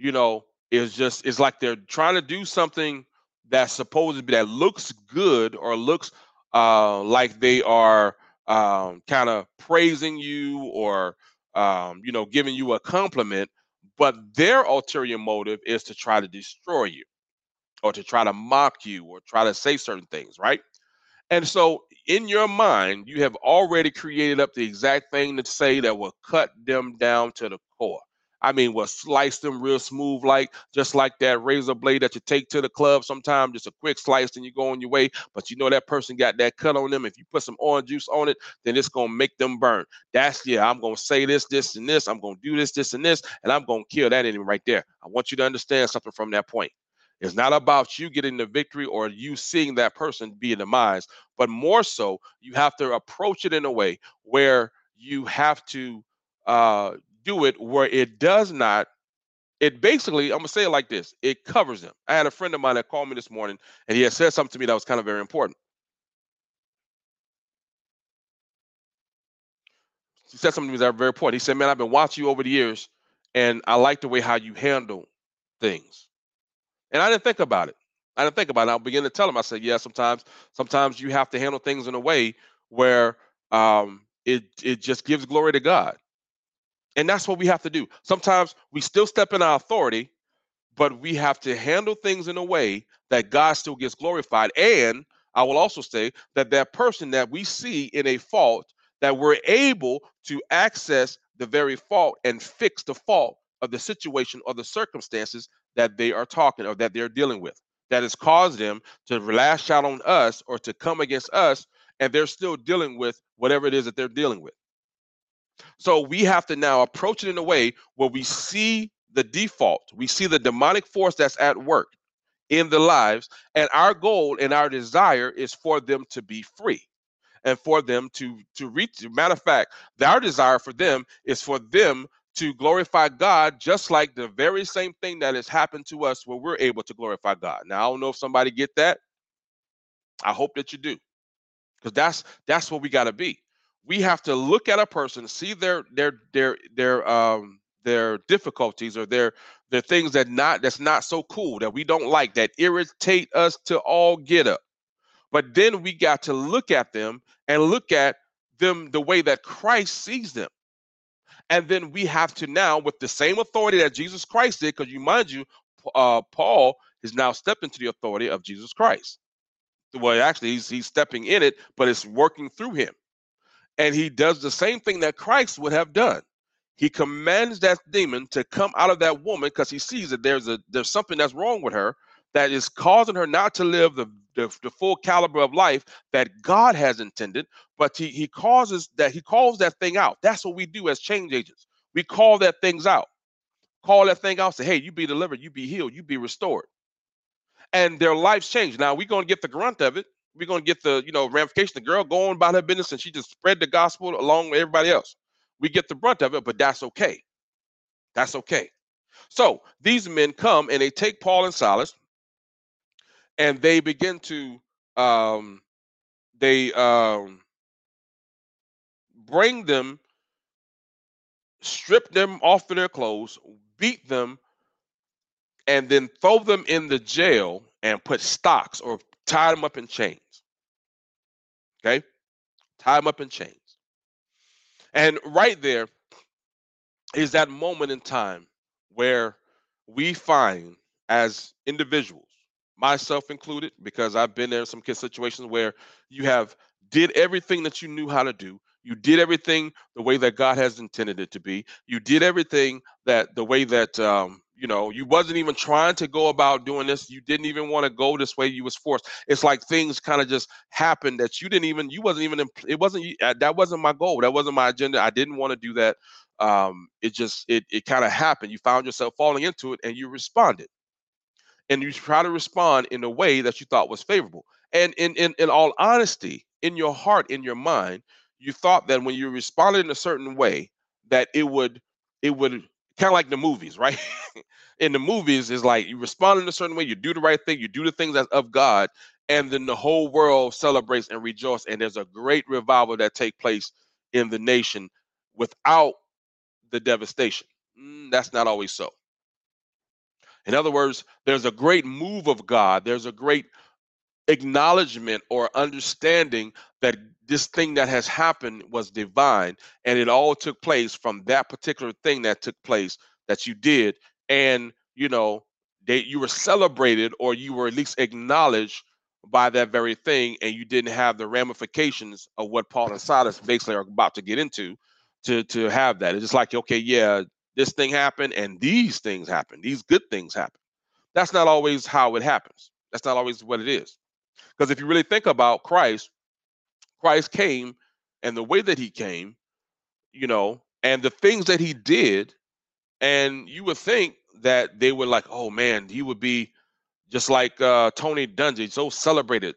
is like they're trying to do something that's supposed to be, that looks good, or looks like they are kind of praising you, or giving you a compliment, but their ulterior motive is to try to destroy you, or to try to mock you, or try to say certain things, right? And so in your mind, you have already created up the exact thing to say that will cut them down to the core. I mean, will slice them real smooth, like just like that razor blade that you take to the club sometimes, just a quick slice and you go on your way. But you know that person got that cut on them. If you put some orange juice on it, then it's gonna make them burn. I'm gonna say this, this, and this. I'm gonna do this, this, and this, and I'm gonna kill that enemy right there. I want you to understand something from that point. It's not about you getting the victory or you seeing that person be demised, but more so, you have to approach it in a way where you have to uh, do it where it does not. It basically, I'm gonna say it like this: it covers them. I had a friend of mine that called me this morning, and he had said something to me that was kind of very important. He said something to me that was very important. He said, "Man, I've been watching you over the years, and I like the way how you handle things." And I didn't think about it. I didn't think about it. I began to tell him. I said, "Yeah, sometimes you have to handle things in a way where it just gives glory to God, and that's what we have to do. Sometimes we still step in our authority, but we have to handle things in a way that God still gets glorified. And I will also say that that person that we see in a fault, that we're able to access the very fault and fix the fault of the situation or the circumstances that they are talking or that they're dealing with, that has caused them to lash out on us or to come against us, and they're still dealing with whatever it is that they're dealing with. So we have to now approach it in a way where we see the default, we see the demonic force that's at work in the lives, and our goal and our desire is for them to be free and for them to reach. Matter of fact, our desire for them is for them to glorify God, just like the very same thing that has happened to us where we're able to glorify God. Now, I don't know if somebody get that. I hope that you do, because that's what we got to be. We have to look at a person, see their difficulties or their things that's not so cool, that we don't like, that irritate us to all get up. But then we got to look at them and look at them the way that Christ sees them. And then we have to now, with the same authority that Jesus Christ did, because you mind you, Paul has now stepped into the authority of Jesus Christ. Well, actually, he's stepping in it, but it's working through him. And he does the same thing that Christ would have done. He commands that demon to come out of that woman because he sees that there's something that's wrong with her that is causing her not to live the full caliber of life that God has intended. But he calls that thing out. That's what we do as change agents. We call that things out. Call that thing out. Say, hey, you be delivered, you be healed, you be restored, and their lives change. Now we're gonna get the grunt of it. We're gonna get the ramification. The girl going about her business and she just spread the gospel along with everybody else. We get the brunt of it, but that's okay. That's okay. So these men come and they take Paul and Silas and they begin to they bring them, strip them off of their clothes, beat them, and then throw them in the jail and put stocks or tie them up in chains. Okay, tie them up in chains. And right there is that moment in time where we find, as individuals, myself included, because I've been there in some situations where you have did everything that you knew how to do. You did everything the way that God has intended it to be. You did everything that the way that you wasn't even trying to go about doing this. You didn't even want to go this way. You was forced. It's like things kind of just happened that you wasn't even. It wasn't. That wasn't my goal. That wasn't my agenda. I didn't want to do that. It kind of happened. You found yourself falling into it and you responded, and you try to respond in a way that you thought was favorable. And in all honesty, in your heart, in your mind, you thought that when you responded in a certain way, that it would kind of like the movies, right? In the movies, is like you respond in a certain way, you do the right thing, you do the things that's of God, and then the whole world celebrates and rejoices, and there's a great revival that take place in the nation without the devastation. That's not always so. In other words, there's a great move of God. There's a great acknowledgement or understanding that this thing that has happened was divine, and it all took place from that particular thing that took place that you did. And you were celebrated, or you were at least acknowledged by that very thing, and you didn't have the ramifications of what Paul and Silas basically are about to get into to have that. It's just like, okay, yeah, this thing happened and these things happen, these good things happen. That's not always how it happens. That's not always what it is. Because if you really think about Christ, Christ came, and the way that he came, and the things that he did, and you would think that they were like, oh man, he would be just like Tony Dungy, so celebrated,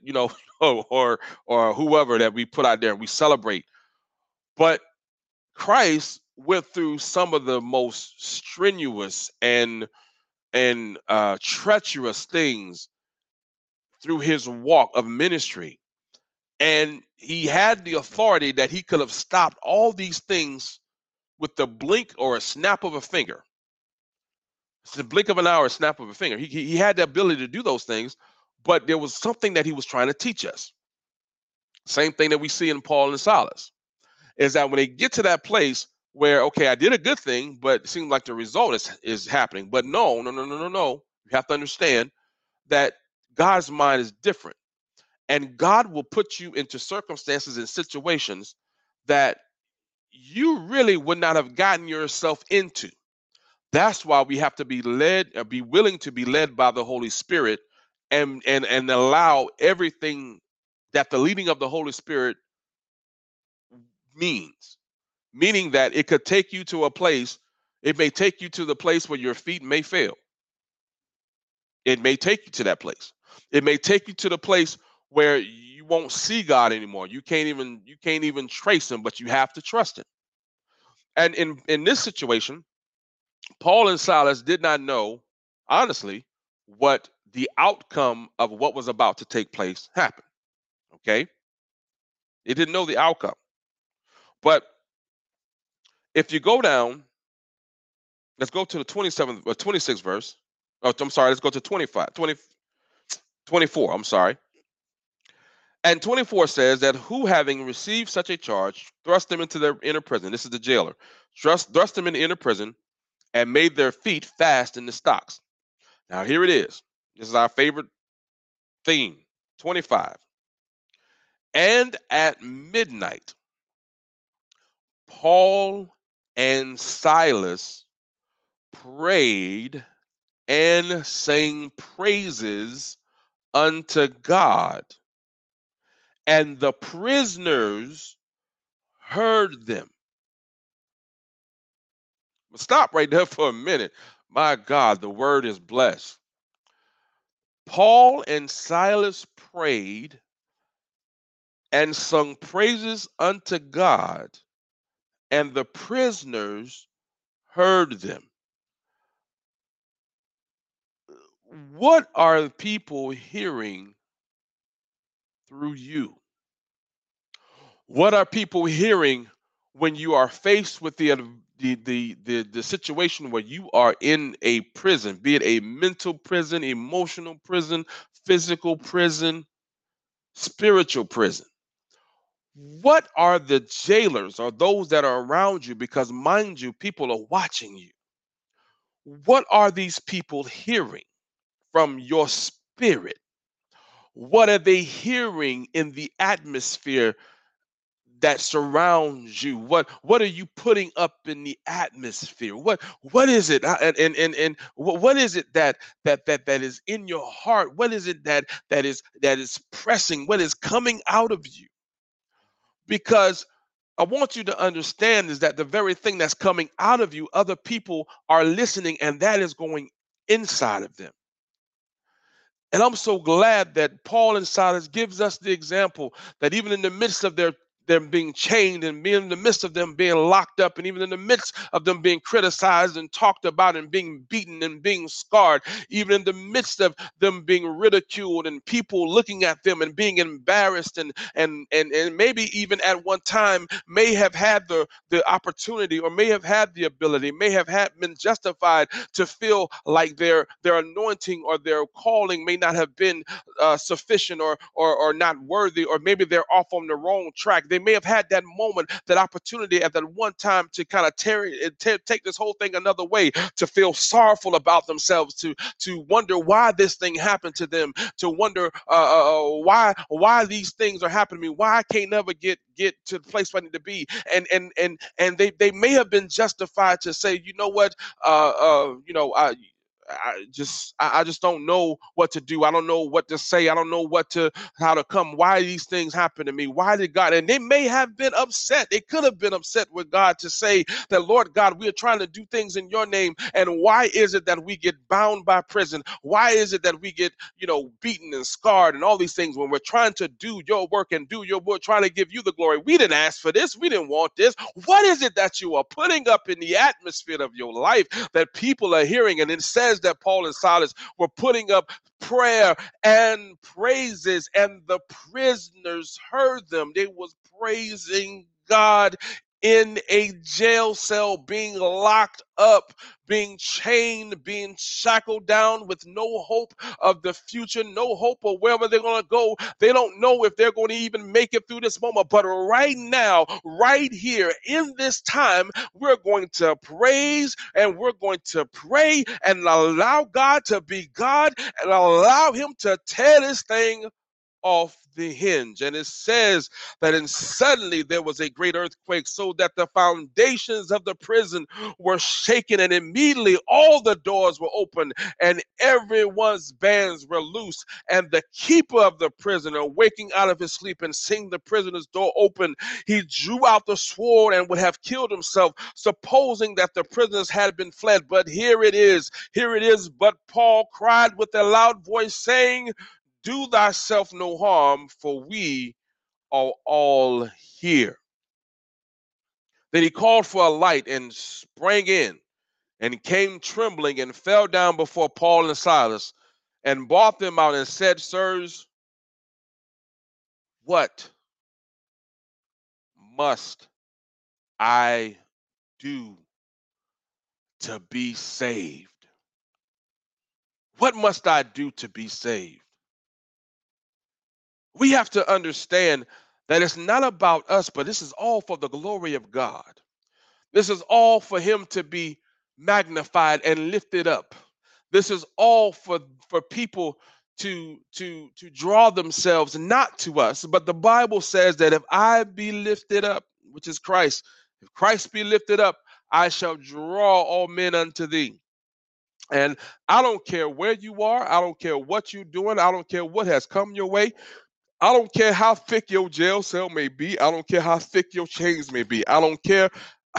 or whoever that we put out there and we celebrate. But Christ went through some of the most strenuous and treacherous things through his walk of ministry. And he had the authority that he could have stopped all these things with the blink or a snap of a finger. It's the blink of an eye or a snap of a finger. He had the ability to do those things, but there was something that he was trying to teach us. Same thing that we see in Paul and Silas is that when they get to that place where, okay, I did a good thing, but it seems like the result is happening. But no. You have to understand that God's mind is different. And God will put you into circumstances and situations that you really would not have gotten yourself into. That's why we have to be led, or be willing to be led by the Holy Spirit, and allow everything that the leading of the Holy Spirit means. meaning that it could take you to a place, it may take you to the place where your feet may fail. It may take you to that place. It may take you to the place where you won't see God anymore. You can't even trace him, but you have to trust him. And in this situation, Paul and Silas did not know, honestly, what the outcome of what was about to take place happened. Okay? They didn't know the outcome. But if you go down, let's go to the 27th or 26th verse. Oh, I'm sorry, let's go to 24. I'm sorry. And 24 says that who, having received such a charge, thrust them into their inner prison. This is the jailer. Thrust them in the inner prison and made their feet fast in the stocks. Now, here it is. This is our favorite theme. 25. And at midnight, Paul and Silas prayed and sang praises unto God, and the prisoners heard them. Stop right there for a minute. My God, the word is blessed. Paul and Silas prayed and sung praises unto God, and the prisoners heard them. What are people hearing through you? What are people hearing when you are faced with the situation where you are in a prison, be it a mental prison, emotional prison, physical prison, spiritual prison? What are the jailers or those that are around you? Because mind you, people are watching you. What are these people hearing from your spirit? What are they hearing in the atmosphere that surrounds you? What are you putting up in the atmosphere? What is it? And what is it that is in your heart? What is it that is pressing? What is coming out of you? Because I want you to understand is that the very thing that's coming out of you, other people are listening, and that is going inside of them. And I'm so glad that Paul and Silas gives us the example that even in the midst of them being chained and being in the midst of them being locked up and even in the midst of them being criticized and talked about and being beaten and being scarred, even in the midst of them being ridiculed and people looking at them and being embarrassed and maybe even at one time may have had the opportunity or may have had the ability, may have been justified to feel like their anointing or their calling may not have been sufficient or not worthy, or maybe they're off on the wrong track. They may have had that moment, that opportunity at that one time to kind of take this whole thing another way, to feel sorrowful about themselves, to wonder why this thing happened to them, to wonder why these things are happening to me, why I can't never get to the place where I need to be, and they may have been justified to say, you know what, I just don't know what to do. I don't know what to say. I don't know how to come. Why these things happen to me? Why did God? And they may have been upset. They could have been upset with God to say that, Lord God, we are trying to do things in your name. And why is it that we get bound by prison? Why is it that we get, beaten and scarred and all these things when we're trying to do your work and do your work, trying to give you the glory? We didn't ask for this. We didn't want this. What is it that you are putting up in the atmosphere of your life that people are hearing? And it says that Paul and Silas were putting up prayer and praises, and the prisoners heard them. They was praising God in a jail cell, being locked up, being chained, being shackled down with no hope of the future, no hope of wherever they're going to go. They don't know if they're going to even make it through this moment. But right now, right here in this time, we're going to praise and we're going to pray and allow God to be God and allow him to tear this thing off the hinge. And it says that and suddenly there was a great earthquake, so that the foundations of the prison were shaken, and immediately all the doors were opened and everyone's bands were loose. And the keeper of the prison, waking out of his sleep and seeing the prisoner's door open, he drew out the sword and would have killed himself, supposing that the prisoners had been fled. But here it is. But Paul cried with a loud voice, saying, do thyself no harm, for we are all here. Then he called for a light and sprang in, and came trembling and fell down before Paul and Silas, and brought them out and said, sirs, what must I do to be saved? What must I do to be saved? We have to understand that it's not about us, but this is all for the glory of God. This is all for him to be magnified and lifted up. This is all for people to draw themselves not to us. But the Bible says that if I be lifted up, which is Christ, if Christ be lifted up, I shall draw all men unto thee. And I don't care where you are. I don't care what you're doing. I don't care what has come your way. I don't care how thick your jail cell may be. I don't care how thick your chains may be. I don't care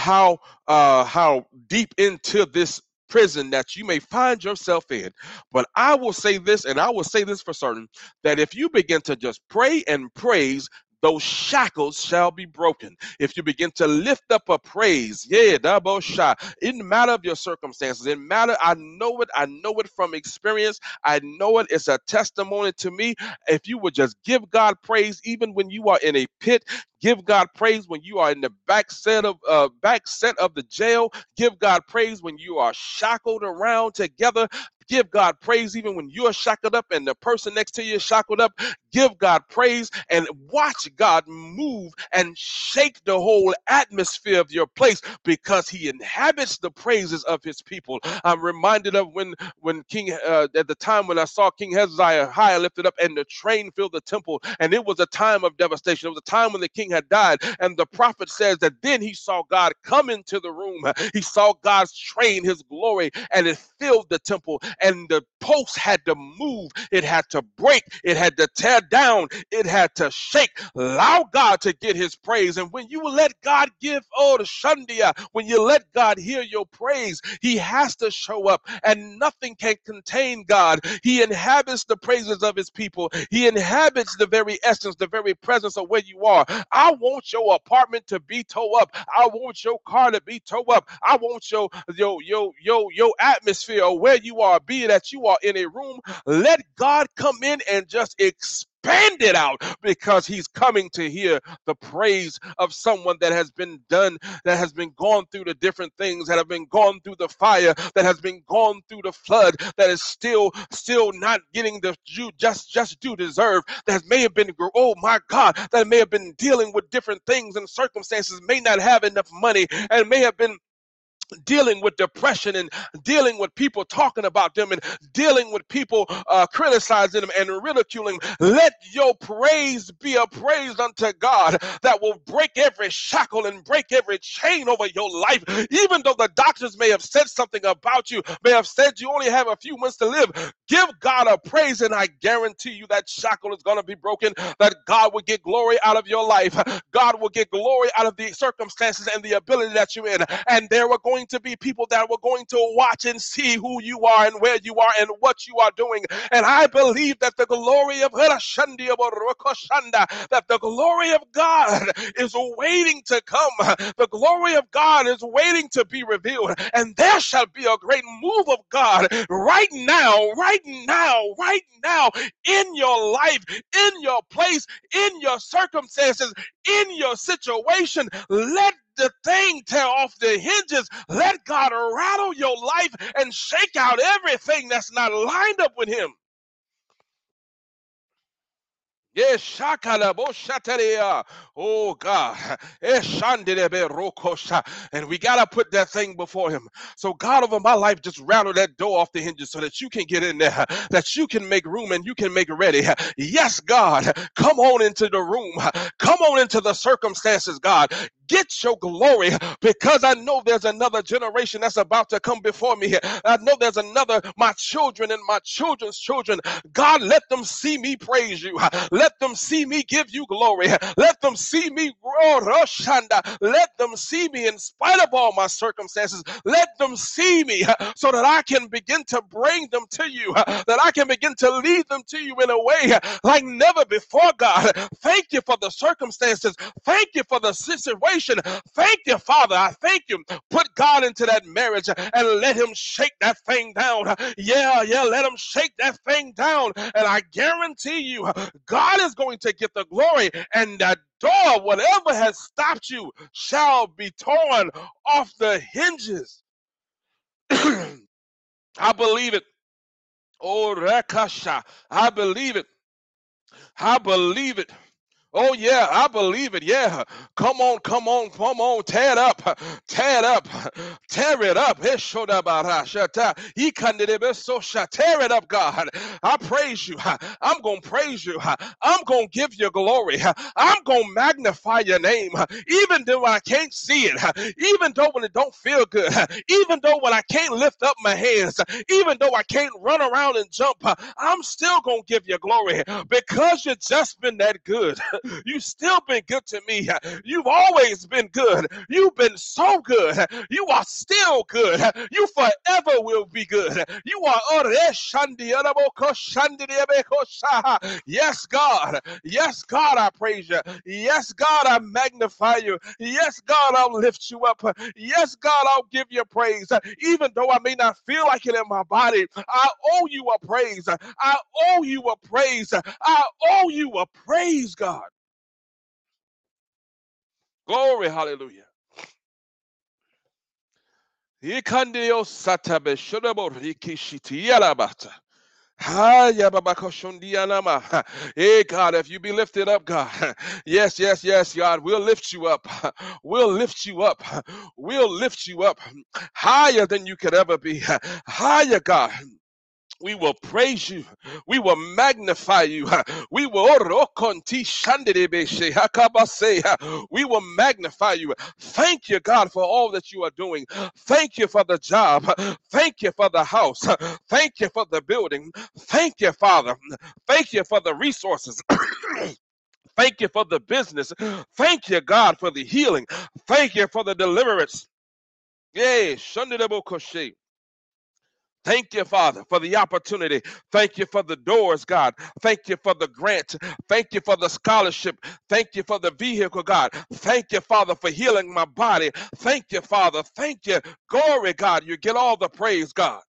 how deep into this prison that you may find yourself in. But I will say this, and I will say this for certain, that if you begin to just pray and praise, those shackles shall be broken. If you begin to lift up a praise, double shot, in the matter of your circumstances, in matter, I know it from experience. I know it. It's a testimony to me. If you would just give God praise, even when you are in a pit, give God praise when you are in the back set of the jail. Give God praise when you are shackled around together. Give God praise even when you're shackled up and the person next to you is shackled up. Give God praise and watch God move and shake the whole atmosphere of your place, because he inhabits the praises of his people. I'm reminded of when King, at the time when I saw King Hezekiah high lifted up and the train filled the temple, and it was a time of devastation. It was a time when the king had died, and the prophet says that then he saw God come into the room. He saw God's train, his glory, and it filled the temple, and the posts had to move, it had to break, it had to tear down, it had to shake. Allow God to get his praise. And when you let God give, the Shandia, when you let God hear your praise, he has to show up, and nothing can contain God. He inhabits the praises of his people. He inhabits the very essence, the very presence of where you are. I want your apartment to be towed up. I want your car to be towed up. I want your atmosphere, or where you are, be that you are in a room. Let God come in and just expand it out, because he's coming to hear the praise of someone that has been done, that has been gone through the different things, that have been gone through the fire, that has been gone through the flood, that is still not getting the just due deserve, that may have been, oh my God, that may have been dealing with different things and circumstances, may not have enough money, and may have been dealing with depression, and dealing with people talking about them, and dealing with people criticizing them and ridiculing. Let your praise be a praise unto God that will break every shackle and break every chain over your life. Even though the doctors may have said something about you, may have said you only have a few months to live, give God a praise, and I guarantee you that shackle is going to be broken, that God will get glory out of your life. God will get glory out of the circumstances and the ability that you're in. And there were going to be people that were going to watch and see who you are and where you are and what you are doing. And I believe that the glory of that the glory of God is waiting to come. The glory of God is waiting to be revealed. And there shall be a great move of God right now, in your life, in your place, in your circumstances, in your situation. Let the thing tear off the hinges. Let God rattle your life and shake out everything that's not lined up with him. Yes, shakalaboshateria. Oh God. Eshandileberokosha. And we gotta put that thing before him. So God, over my life, just rattle that door off the hinges so that you can get in there, that you can make room and you can make ready. Yes, God. Come on into the room. Come on into the circumstances, God. Get your glory, because I know there's another generation that's about to come before me. I know there's another, my children and my children's children. God, let them see me praise you. Let them see me give you glory. Let them see me grow. Roshanda. Let them see me in spite of all my circumstances. Let them see me so that I can begin to bring them to you, that I can begin to lead them to you in a way like never before, God. Thank you for the circumstances. Thank you for the situation. Thank you, Father. I thank you. Put God into that marriage and let him shake that thing down. Yeah, let him shake that thing down. And I guarantee you, God is going to get the glory, and that door, whatever has stopped you, shall be torn off the hinges. I believe it. Oh, Rekasha. I believe it. I believe it. Oh yeah, I believe it. Yeah. Come on, come on, come on. Tear it up. Tear it up. Tear it up. Tear it up, God. I praise you. I'm going to praise you. I'm going to give you glory. I'm going to magnify your name. Even though I can't see it. Even though when it don't feel good. Even though when I can't lift up my hands. Even though I can't run around and jump. I'm still going to give you glory because you've just been that good. You've still been good to me. You've always been good. You've been so good. You are still good. You forever will be good. You are yes, God. Yes, God, I praise you. Yes, God, I magnify you. Yes, God, I'll lift you up. Yes, God, I'll give you praise. Even though I may not feel like it in my body, I owe you a praise. I owe you a praise. I owe you a praise, God. Glory, hallelujah. Ikandio satabe shodabo rikishiti yalabata. Hey God, if you be lifted up, God. Yes, God. We'll lift you up. We'll lift you up. We'll lift you up higher than you could ever be. Higher, God. We will praise you. We will magnify you. We will we will magnify you. Thank you, God, for all that you are doing. Thank you for the job. Thank you for the house. Thank you for the building. Thank you, Father. Thank you for the resources. Thank you for the business. Thank you, God, for the healing. Thank you for the deliverance. Yay. Thank you, Father, for the opportunity. Thank you for the doors, God. Thank you for the grant. Thank you for the scholarship. Thank you for the vehicle, God. Thank you, Father, for healing my body. Thank you, Father. Thank you. Glory, God. You get all the praise, God.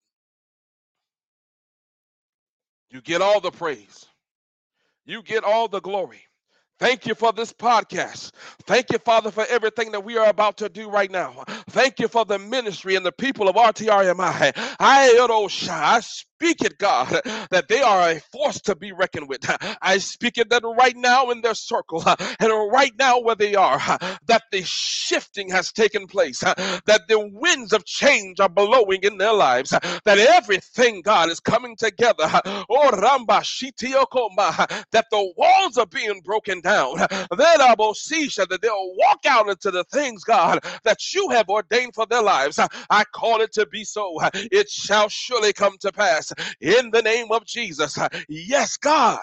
You get all the praise. You get all the glory. Thank you for this podcast. Thank you, Father, for everything that we are about to do right now. Thank you for the ministry and the people of RTRMI. I speak it, God, that they are a force to be reckoned with. I speak it that right now in their circle and right now where they are, that the shifting has taken place, that the winds of change are blowing in their lives, that everything, God, is coming together. Oh, Ramba Shitiokoma, that the walls are being broken down. Then Abosisha, that they'll walk out into the things, God, that you have ordained for their lives. I call it to be so. It shall surely come to pass in the name of Jesus. Yes, God.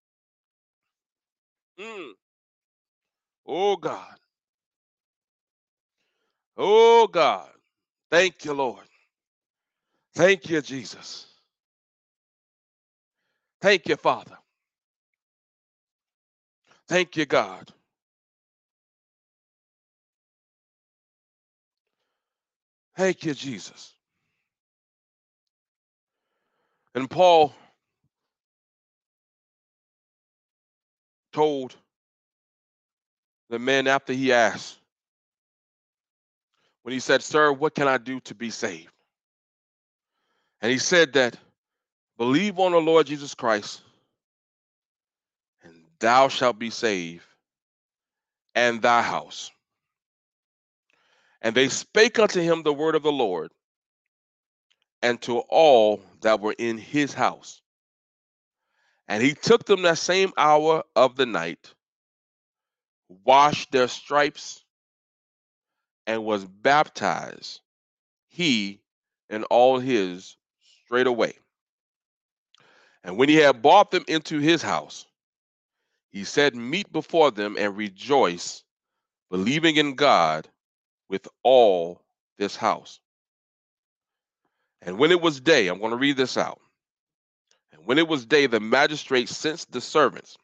Mm. Oh, God. Oh, God. Thank you, Lord. Thank you, Jesus. Thank you, Father. Thank you, God. Thank you, Jesus. And Paul told the man after he asked, when he said, "Sir, what can I do to be saved?" And he said that believe on the Lord Jesus Christ, and thou shalt be saved, and thy house. And they spake unto him the word of the Lord, and to all that were in his house. And he took them that same hour of the night, washed their stripes, and was baptized, he and all his straightway. And when he had brought them into his house, he set meat before them and rejoiced, believing in God with all this house. And when it was day, I'm going to read this out. And when it was day, the magistrate sent the sergeants,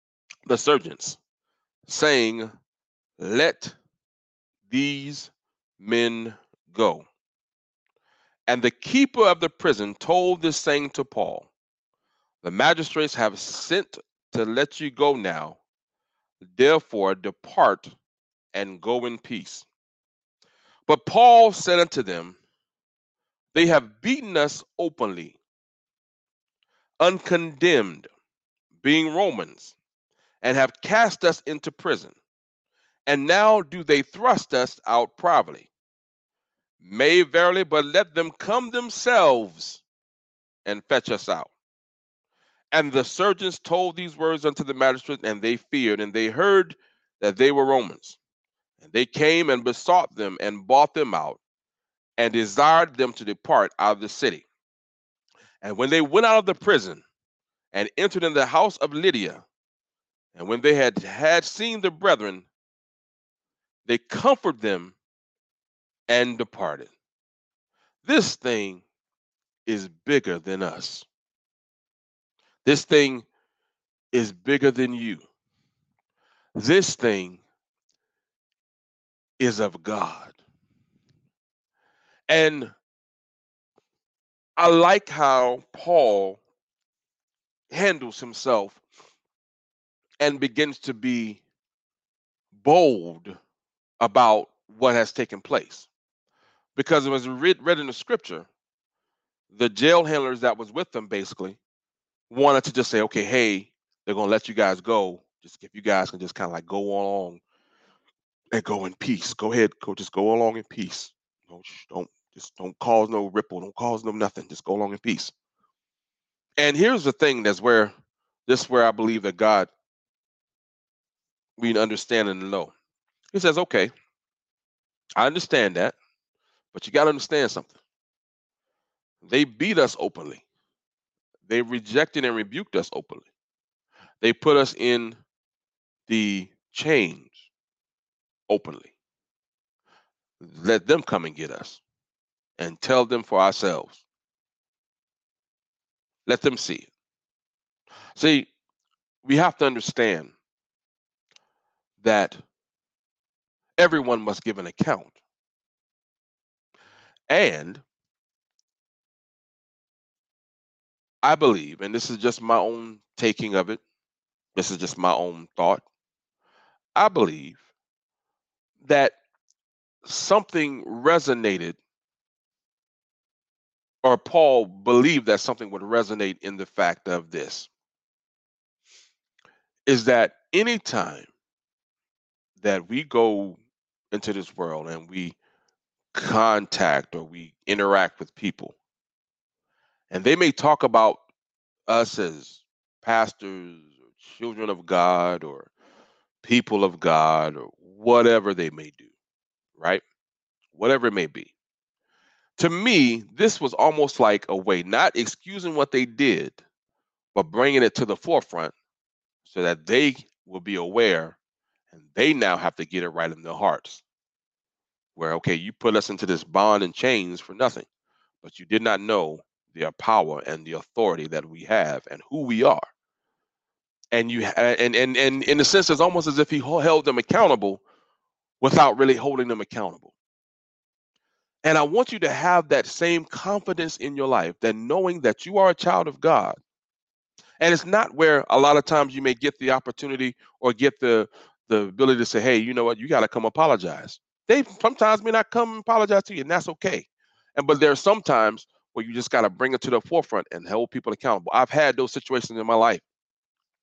saying, let these men go. And the keeper of the prison told this saying to Paul, the magistrates have sent to let you go now. Therefore, depart and go in peace. But Paul said unto them, they have beaten us openly, uncondemned, being Romans, and have cast us into prison. And now do they thrust us out privately. May verily, but let them come themselves and fetch us out. And the surgeons told these words unto the magistrates, and they feared, and they heard that they were Romans. And they came and besought them and bought them out, and desired them to depart out of the city. And when they went out of the prison and entered in the house of Lydia, and when they had seen the brethren, they comforted them and departed. This thing is bigger than us. This thing is bigger than you. This thing is of God. And I like how Paul handles himself and begins to be bold about what has taken place. Because it was read in the scripture, the jail handlers that was with them basically wanted to just say, okay, hey, they're going to let you guys go. Just if you guys can just kind of like go along and go in peace. Go ahead, just go along in peace. Don't cause no ripple. Don't cause no nothing. Just go along in peace. And here's the thing: where I believe that God, we understand and know. He says, okay, I understand that, but you got to understand something. They beat us openly. They rejected and rebuked us openly. They put us in the chains openly. Let them come and get us and tell them for ourselves. Let them see it. See, we have to understand that everyone must give an account. And I believe, and this is just my own taking of it, this is just my own thought, I believe that something resonated, or Paul believed that something would resonate in the fact of this, is that anytime that we go into this world and we contact or we interact with people, and they may talk about us as pastors or children of God or people of God or whatever they may do, right? Whatever it may be. To me, this was almost like a way, not excusing what they did, but bringing it to the forefront so that they will be aware and they now have to get it right in their hearts. Where, okay, you put us into this bond and chains for nothing, but you did not know the power and the authority that we have and who we are. And and in a sense, it's almost as if he held them accountable without really holding them accountable. And I want you to have that same confidence in your life, that knowing that you are a child of God. And it's not where a lot of times you may get the opportunity or get the ability to say, hey, you know what, you got to come apologize. They sometimes may not come apologize to you, and that's okay. But there are some times where you just got to bring it to the forefront and hold people accountable. I've had those situations in my life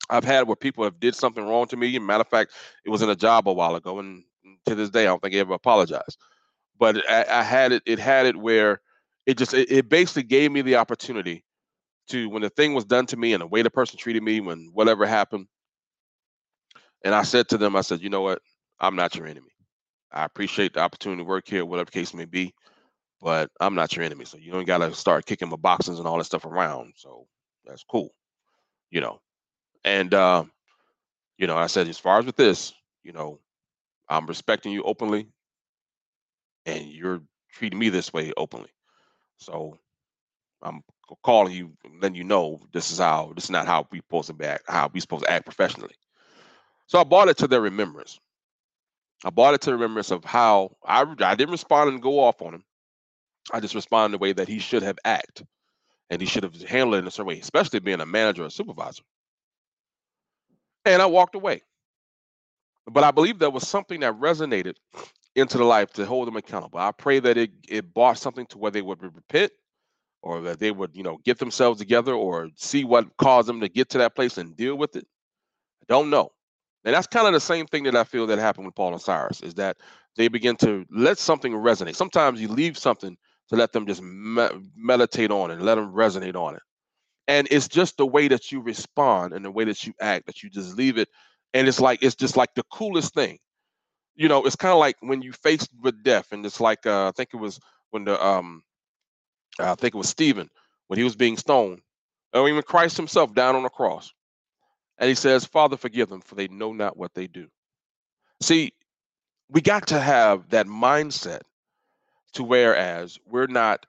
I've had where people have did something wrong to me. Matter of fact, it was in a job a while ago, and to this day, I don't think he ever apologized. But I had it. It had it where it basically gave me the opportunity to, when the thing was done to me and the way the person treated me, when whatever happened, and I said to them, I said, you know what, I'm not your enemy. I appreciate the opportunity to work here, whatever the case may be, but I'm not your enemy. So you don't got to start kicking my boxes and all that stuff around. So that's cool, you know. And I said, as far as with this, you know, I'm respecting you openly, and you're treating me this way openly. So I'm calling you, letting you know this is not how we supposed to act, how we supposed to act professionally. So I brought it to their remembrance. I brought it to the remembrance of how I didn't respond and go off on him. I just responded the way that he should have acted, and he should have handled it in a certain way, especially being a manager or supervisor. And I walked away. But I believe there was something that resonated into the life to hold them accountable. I pray that it brought something to where they would repent, or that they would, get themselves together, or see what caused them to get to that place and deal with it. I don't know. And that's kind of the same thing that I feel that happened with Paul and Cyrus, is that they begin to let something resonate. Sometimes you leave something to let them just meditate on it and let them resonate on it. And it's just the way that you respond and the way that you act, that you just leave it. And it's just like the coolest thing. It's kind of like when you faced with death, and it's like I think it was when I think it was Stephen, when he was being stoned, or even Christ himself down on the cross. And he says, Father, forgive them, for they know not what they do. See, we got to have that mindset, to whereas we're not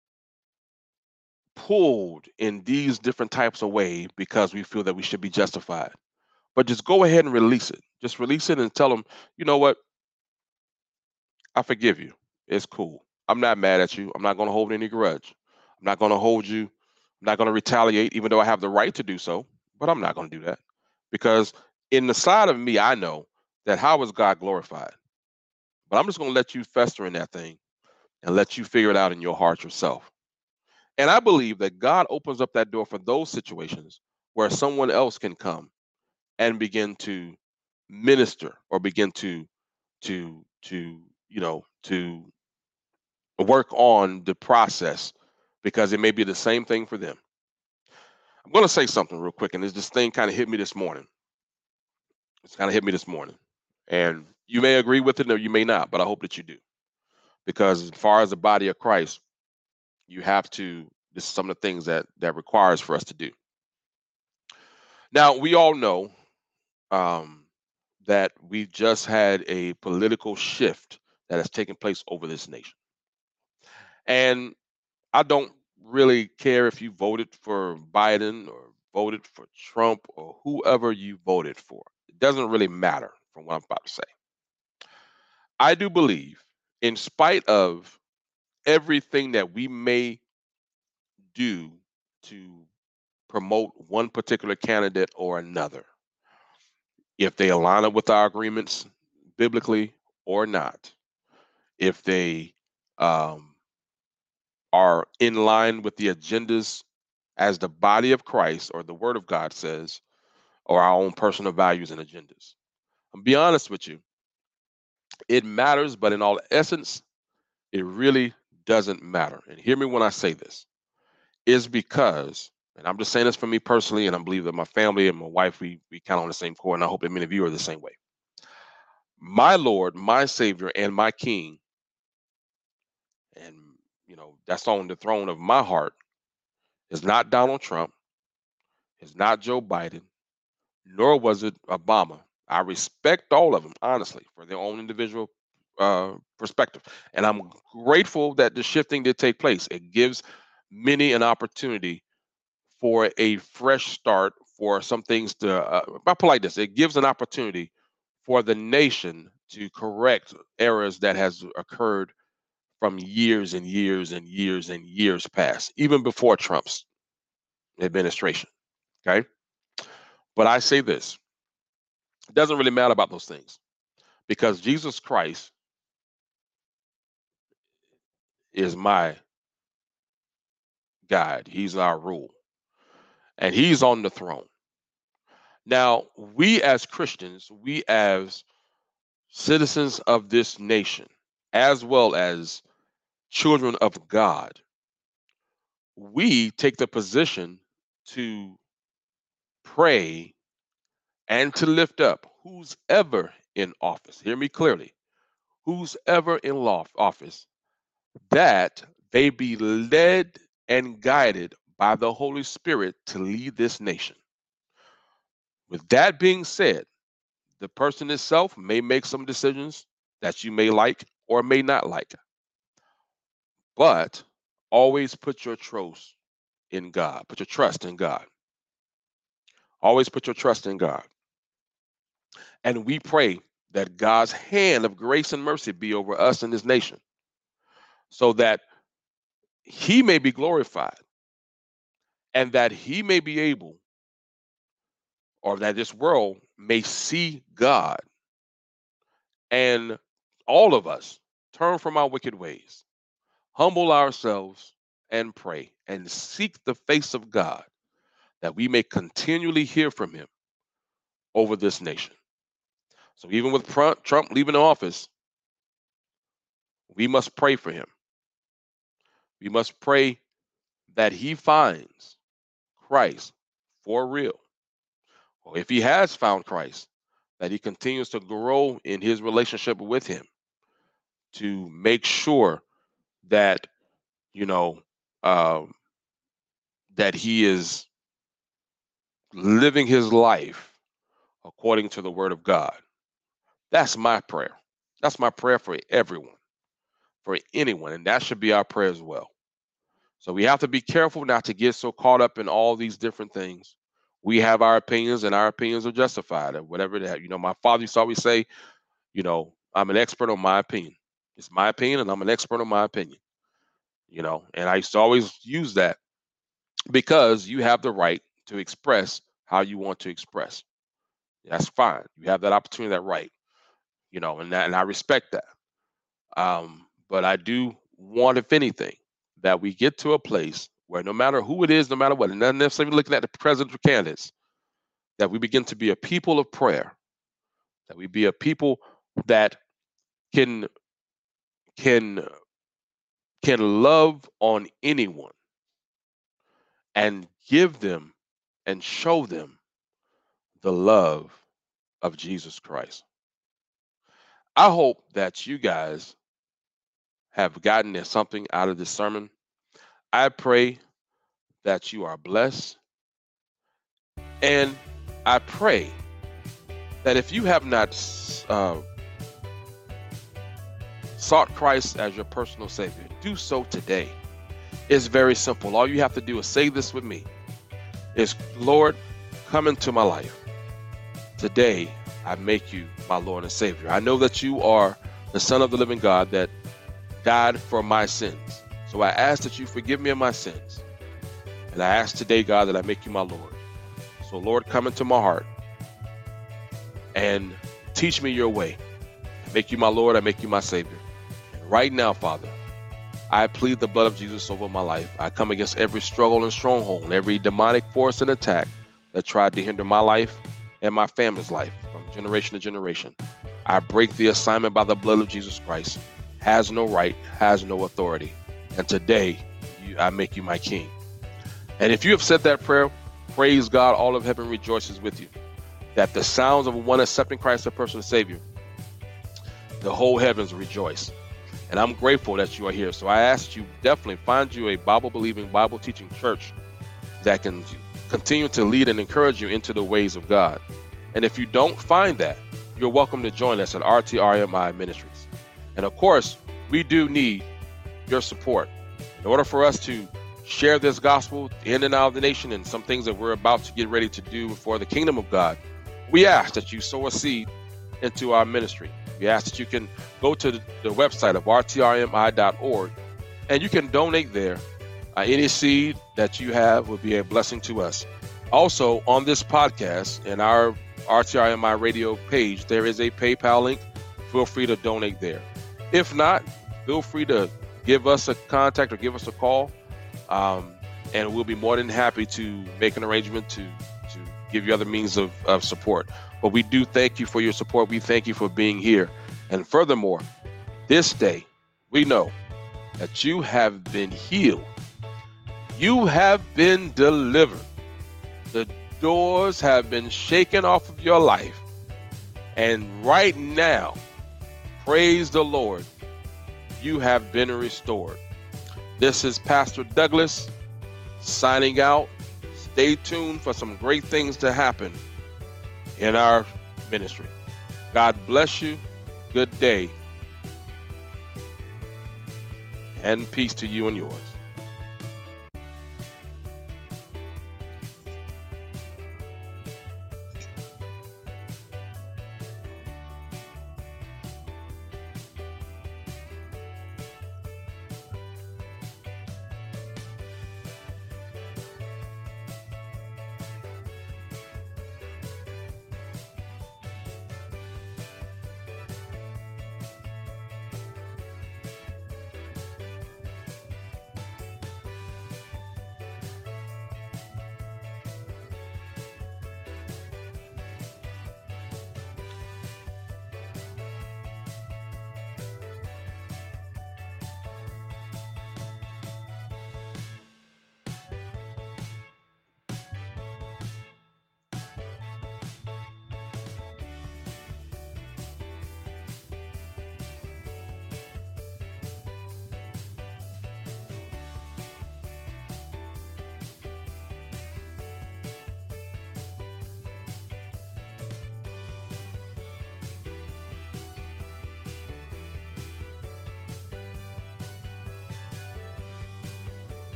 pulled in these different types of ways because we feel that we should be justified. But just go ahead and release it. Just release it and tell them, you know what? I forgive you. It's cool. I'm not mad at you. I'm not going to hold any grudge. I'm not going to hold you. I'm not going to retaliate, even though I have the right to do so. But I'm not going to do that, because in the side of me, I know that how is God glorified? But I'm just going to let you fester in that thing and let you figure it out in your heart yourself. And I believe that God opens up that door for those situations where someone else can come and begin to minister, or begin to work on the process, because it may be the same thing for them. I'm going to say something real quick, and this thing kind of hit me this morning. It's kind of hit me this morning, and you may agree with it or you may not, but I hope that you do, because as far as the body of Christ, you have to. This is some of the things that requires for us to do. Now, we all know um, that we've just had a political shift that has taken place over this nation. And I don't really care if you voted for Biden or voted for Trump or whoever you voted for. It doesn't really matter from what I'm about to say. I do believe, in spite of everything that we may do to promote one particular candidate or another, if they align up with our agreements biblically or not, if they um, are in line with the agendas as the body of Christ or the Word of God says, or our own personal values and agendas. I'll be honest with you, it matters, but in all essence, it really doesn't matter. And hear me when I say this, is because, and I'm just saying this for me personally, and I believe that my family and my wife, we count on the same core, and I hope that many of you are the same way. My Lord, my Savior, and my King, and that's on the throne of my heart, is not Donald Trump, is not Joe Biden, nor was it Obama. I respect all of them, honestly, for their own individual perspective. And I'm grateful that the shifting did take place. It gives many an opportunity for a fresh start, for some things to, I put like this, it gives an opportunity for the nation to correct errors that has occurred from years and years and years and years past, even before Trump's administration. Okay. But I say this, it doesn't really matter about those things, because Jesus Christ is my guide. He's our rule, and he's on the throne. Now, we as Christians, we as citizens of this nation, as well as children of God, we take the position to pray and to lift up who's ever in office. Hear me clearly. Who's ever in office, that they be led and guided by the Holy Spirit to lead this nation. With that being said, the person itself may make some decisions that you may like or may not like, but always put your trust in God. Put your trust in God. Always put your trust in God. And we pray that God's hand of grace and mercy be over us and this nation, so that he may be glorified and that he may be able, or that this world may see God, and all of us turn from our wicked ways, humble ourselves and pray and seek the face of God, that we may continually hear from him over this nation. So even with Trump leaving the office, we must pray for him. We must pray that he finds Christ for real. Or if he has found Christ, that he continues to grow in his relationship with him, to make sure that, you know, um, that he is living his life according to the word of God. That's my prayer. That's my prayer for everyone, for anyone, and that should be our prayer as well. So we have to be careful not to get so caught up in all these different things. We have our opinions, and our opinions are justified, or whatever that. My father used to always say, I'm an expert on my opinion. It's my opinion, and I'm an expert on my opinion. And I used to always use that, because you have the right to express how you want to express. That's fine. You have that opportunity, that right. And I respect that. But I do want, if anything, that we get to a place where no matter who it is, no matter what, and not necessarily looking at the presidential candidates, that we begin to be a people of prayer, that we be a people that can love on anyone and give them and show them the love of Jesus Christ. I hope that you guys have gotten something out of this sermon. I pray that you are blessed. And I pray that if you have not sought Christ as your personal Savior, do so today. It's very simple. All you have to do is say this with me. Is, Lord, come into my life. Today, I make you my Lord and Savior. I know that you are the Son of the living God that died for my sins. So I ask that you forgive me of my sins. And I ask today, God, that I make you my Lord. So, Lord, come into my heart and teach me your way. I make you my Lord. I make you my Savior. And right now, Father, I plead the blood of Jesus over my life. I come against every struggle and stronghold, every demonic force and attack that tried to hinder my life and my family's life from generation to generation. I break the assignment by the blood of Jesus Christ. Has no right, has no authority. And today, I make you my King. And if you have said that prayer, praise God, all of heaven rejoices with you. That the sounds of one accepting Christ as personal Savior, the whole heavens rejoice. And I'm grateful that you are here. So I ask you definitely find you a Bible-believing, Bible-teaching church that can continue to lead and encourage you into the ways of God. And if you don't find that, you're welcome to join us at RTRMI Ministries. And of course, we do need your support. In order for us to share this gospel in and out of the nation and some things that we're about to get ready to do for the kingdom of God, we ask that you sow a seed into our ministry. We ask that you can go to the website of rtrmi.org and you can donate there. Any seed that you have will be a blessing to us. Also, on this podcast and our RTRMI radio page, there is a PayPal link. Feel free to donate there. If not, feel free to give us a contact or give us a call, and we'll be more than happy to make an arrangement to give you other means of support. But we do thank you for your support. We thank you for being here. And furthermore, this day, we know that you have been healed. You have been delivered. The doors have been shaken off of your life. And right now, praise the Lord, you have been restored. This is Pastor Douglas signing out. Stay tuned for some great things to happen in our ministry. God bless you. Good day. And peace to you and yours.